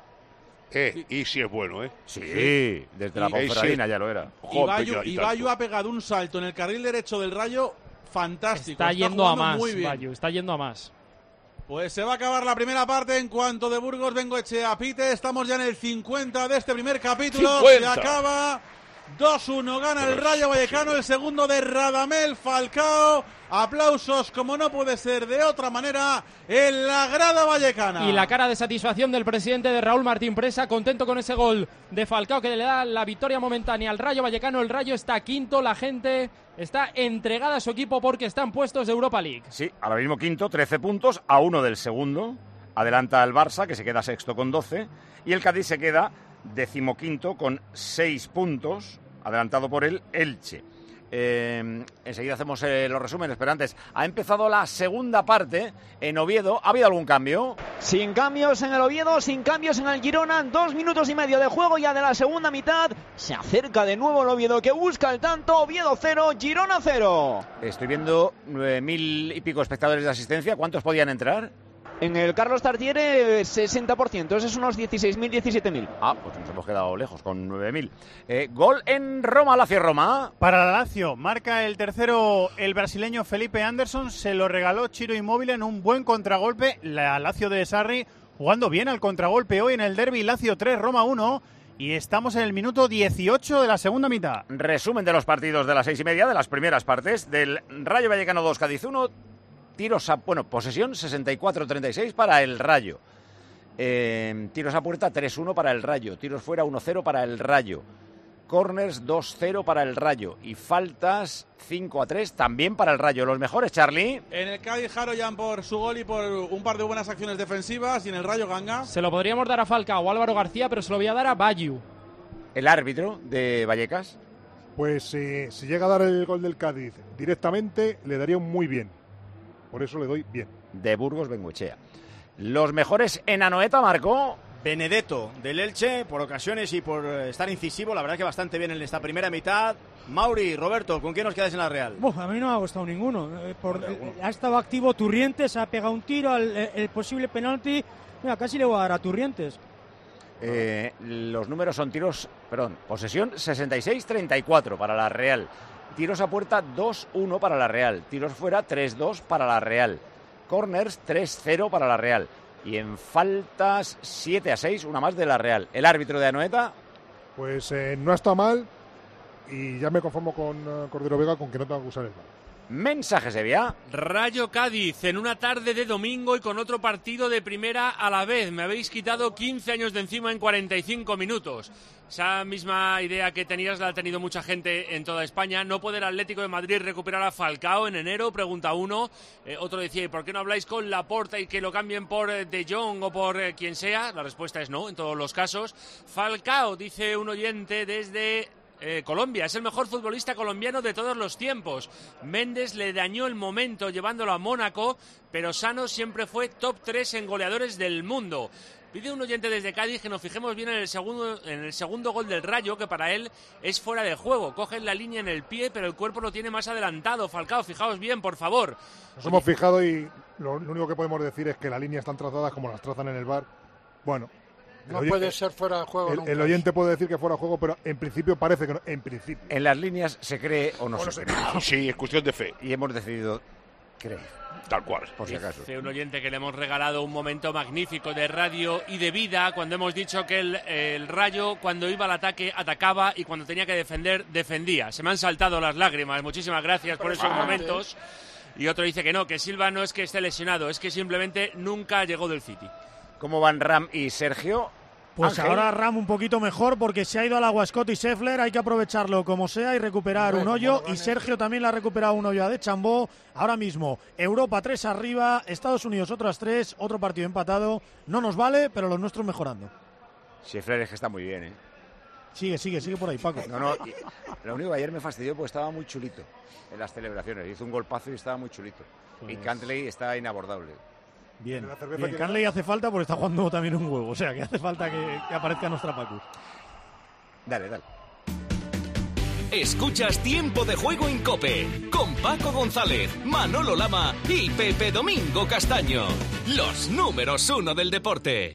Y si es bueno, ¿eh? Sí, desde la Ponferradina ya lo era. Y Bayo ha pegado un salto en el carril derecho del Rayo fantástico. Está yendo a más, Bayo, está yendo a más. Pues se va a acabar la primera parte en cuanto de Burgos Bengoechea pite. Estamos ya en el 50 de este primer capítulo. 50. Se acaba. 2-1 gana el Rayo Vallecano, el segundo de Radamel Falcao. Aplausos, como no puede ser de otra manera, en la grada vallecana. Y la cara de satisfacción del presidente de Raúl Martín Presa, contento con ese gol de Falcao que le da la victoria momentánea al Rayo Vallecano. El Rayo está quinto, la gente está entregada a su equipo porque están puestos de Europa League. Sí, ahora mismo quinto, 13 puntos, a 1 del segundo. Adelanta al Barça, que se queda sexto con 12. Y el Cádiz se queda 15º con 6 puntos, adelantado por el Elche. Enseguida hacemos los resúmenes, pero antes ha empezado la segunda parte en Oviedo. ¿Ha habido algún cambio? Sin cambios en el Oviedo, sin cambios en el Girona. 2 minutos y medio de juego ya de la segunda mitad. Se acerca de nuevo el Oviedo que busca el tanto. Oviedo 0, Girona 0. Estoy viendo 9.000 y pico espectadores de asistencia. ¿Cuántos podían entrar? En el Carlos Tartiere, 60%, eso es unos 16.000, 17.000. Ah, pues nos hemos quedado lejos, con 9.000. Gol en Roma, Lazio-Roma. Para la Lazio, marca el tercero el brasileño Felipe Anderson, se lo regaló Ciro Immobile en un buen contragolpe. La Lazio de Sarri jugando bien al contragolpe hoy en el derbi. Lazio 3, Roma 1. Y estamos en el minuto 18 de la segunda mitad. Resumen de los partidos de las 6:30, de las primeras partes, del Rayo Vallecano 2, Cádiz 1. Tiros a, posesión 64-36 para el Rayo. Tiros a puerta 3-1 para el Rayo. Tiros fuera 1-0 para el Rayo. Corners 2-0 para el Rayo. Y faltas 5-3 también para el Rayo. Los mejores, Charlie. En el Cádiz, Haroyan por su gol y por un par de buenas acciones defensivas. Y en el Rayo, Ganga. Se lo podríamos dar a Falcao o Álvaro García, pero se lo voy a dar a Bayu. El árbitro de Vallecas. Pues si llega a dar el gol del Cádiz directamente, le daría un muy bien. Por eso le doy bien. De Burgos Bengoechea. Los mejores en Anoeta, Marco. Benedetto del Elche, por ocasiones y por estar incisivo, la verdad que bastante bien en esta primera mitad. Mauri, Roberto, ¿con quién nos quedáis en la Real? A mí no me ha gustado ninguno. Ha estado activo Turrientes, ha pegado un tiro al el posible penalti. Mira, casi le voy a dar a Turrientes. Los números son posesión 66-34 para la Real. Tiros a puerta 2-1 para la Real. Tiros fuera 3-2 para la Real. Corners 3-0 para la Real. Y en faltas 7-6, una más de la Real. ¿El árbitro de Anoeta? Pues no está mal y ya me conformo con Cordero Vega con que no tenga que usar el VAR. Mensaje, Sevilla. Rayo Cádiz en una tarde de domingo y con otro partido de primera a la vez. Me habéis quitado 15 años de encima en 45 minutos. Esa misma idea que tenías la ha tenido mucha gente en toda España. ¿No puede el Atlético de Madrid recuperar a Falcao en enero? Pregunta uno. Otro decía, ¿y por qué no habláis con Laporta y que lo cambien por De Jong o por quien sea? La respuesta es no, en todos los casos. Falcao, dice un oyente desde Colombia, es el mejor futbolista colombiano de todos los tiempos. Méndez le dañó el momento llevándolo a Mónaco, pero Sano siempre fue top 3 en goleadores del mundo. Pide un oyente desde Cádiz que nos fijemos bien en el segundo gol del Rayo, que para él es fuera de juego. Coge la línea en el pie, pero el cuerpo lo tiene más adelantado. Falcao, fijaos bien, por favor. Nos hemos fijado y lo único que podemos decir es que las líneas están trazadas como las trazan en el VAR. Bueno, no puede ser fuera de juego. El oyente puede decir que fuera de juego, pero en principio parece que no. En principio. En las líneas se cree o no se cree. Sí, es cuestión de fe. Y hemos decidido cree. Tal cual. Por si acaso. Dice un oyente que le hemos regalado un momento magnífico de radio y de vida cuando hemos dicho que el Rayo, cuando iba al ataque, atacaba y cuando tenía que defender, defendía. Se me han saltado las lágrimas. Muchísimas gracias por esos momentos. Y otro dice que no, que Silva no es que esté lesionado, es que simplemente nunca llegó del City. ¿Cómo van Ram y Sergio? Pues Ángel. ahora Ram un poquito mejor porque se ha ido al agua Scott y Scheffler, hay que aprovecharlo como sea y recuperar un hoyo, y Sergio también le ha recuperado un hoyo a De Chambó. Ahora mismo Europa 3 arriba, Estados Unidos otras 3, otro partido empatado, no nos vale, pero los nuestros mejorando. Scheffler es que está muy bien, ¿eh? Sigue por ahí, Paco. No, lo único que ayer me fastidió porque estaba muy chulito en las celebraciones, hizo un golpazo y estaba muy chulito. Pues... Y Cantley está inabordable. Bien, Canley hace falta porque está jugando también un huevo, o sea que hace falta que aparezca nuestra Pacu. Dale. Escuchas Tiempo de Juego en COPE con Paco González, Manolo Lama y Pepe Domingo Castaño, los números 1 del deporte.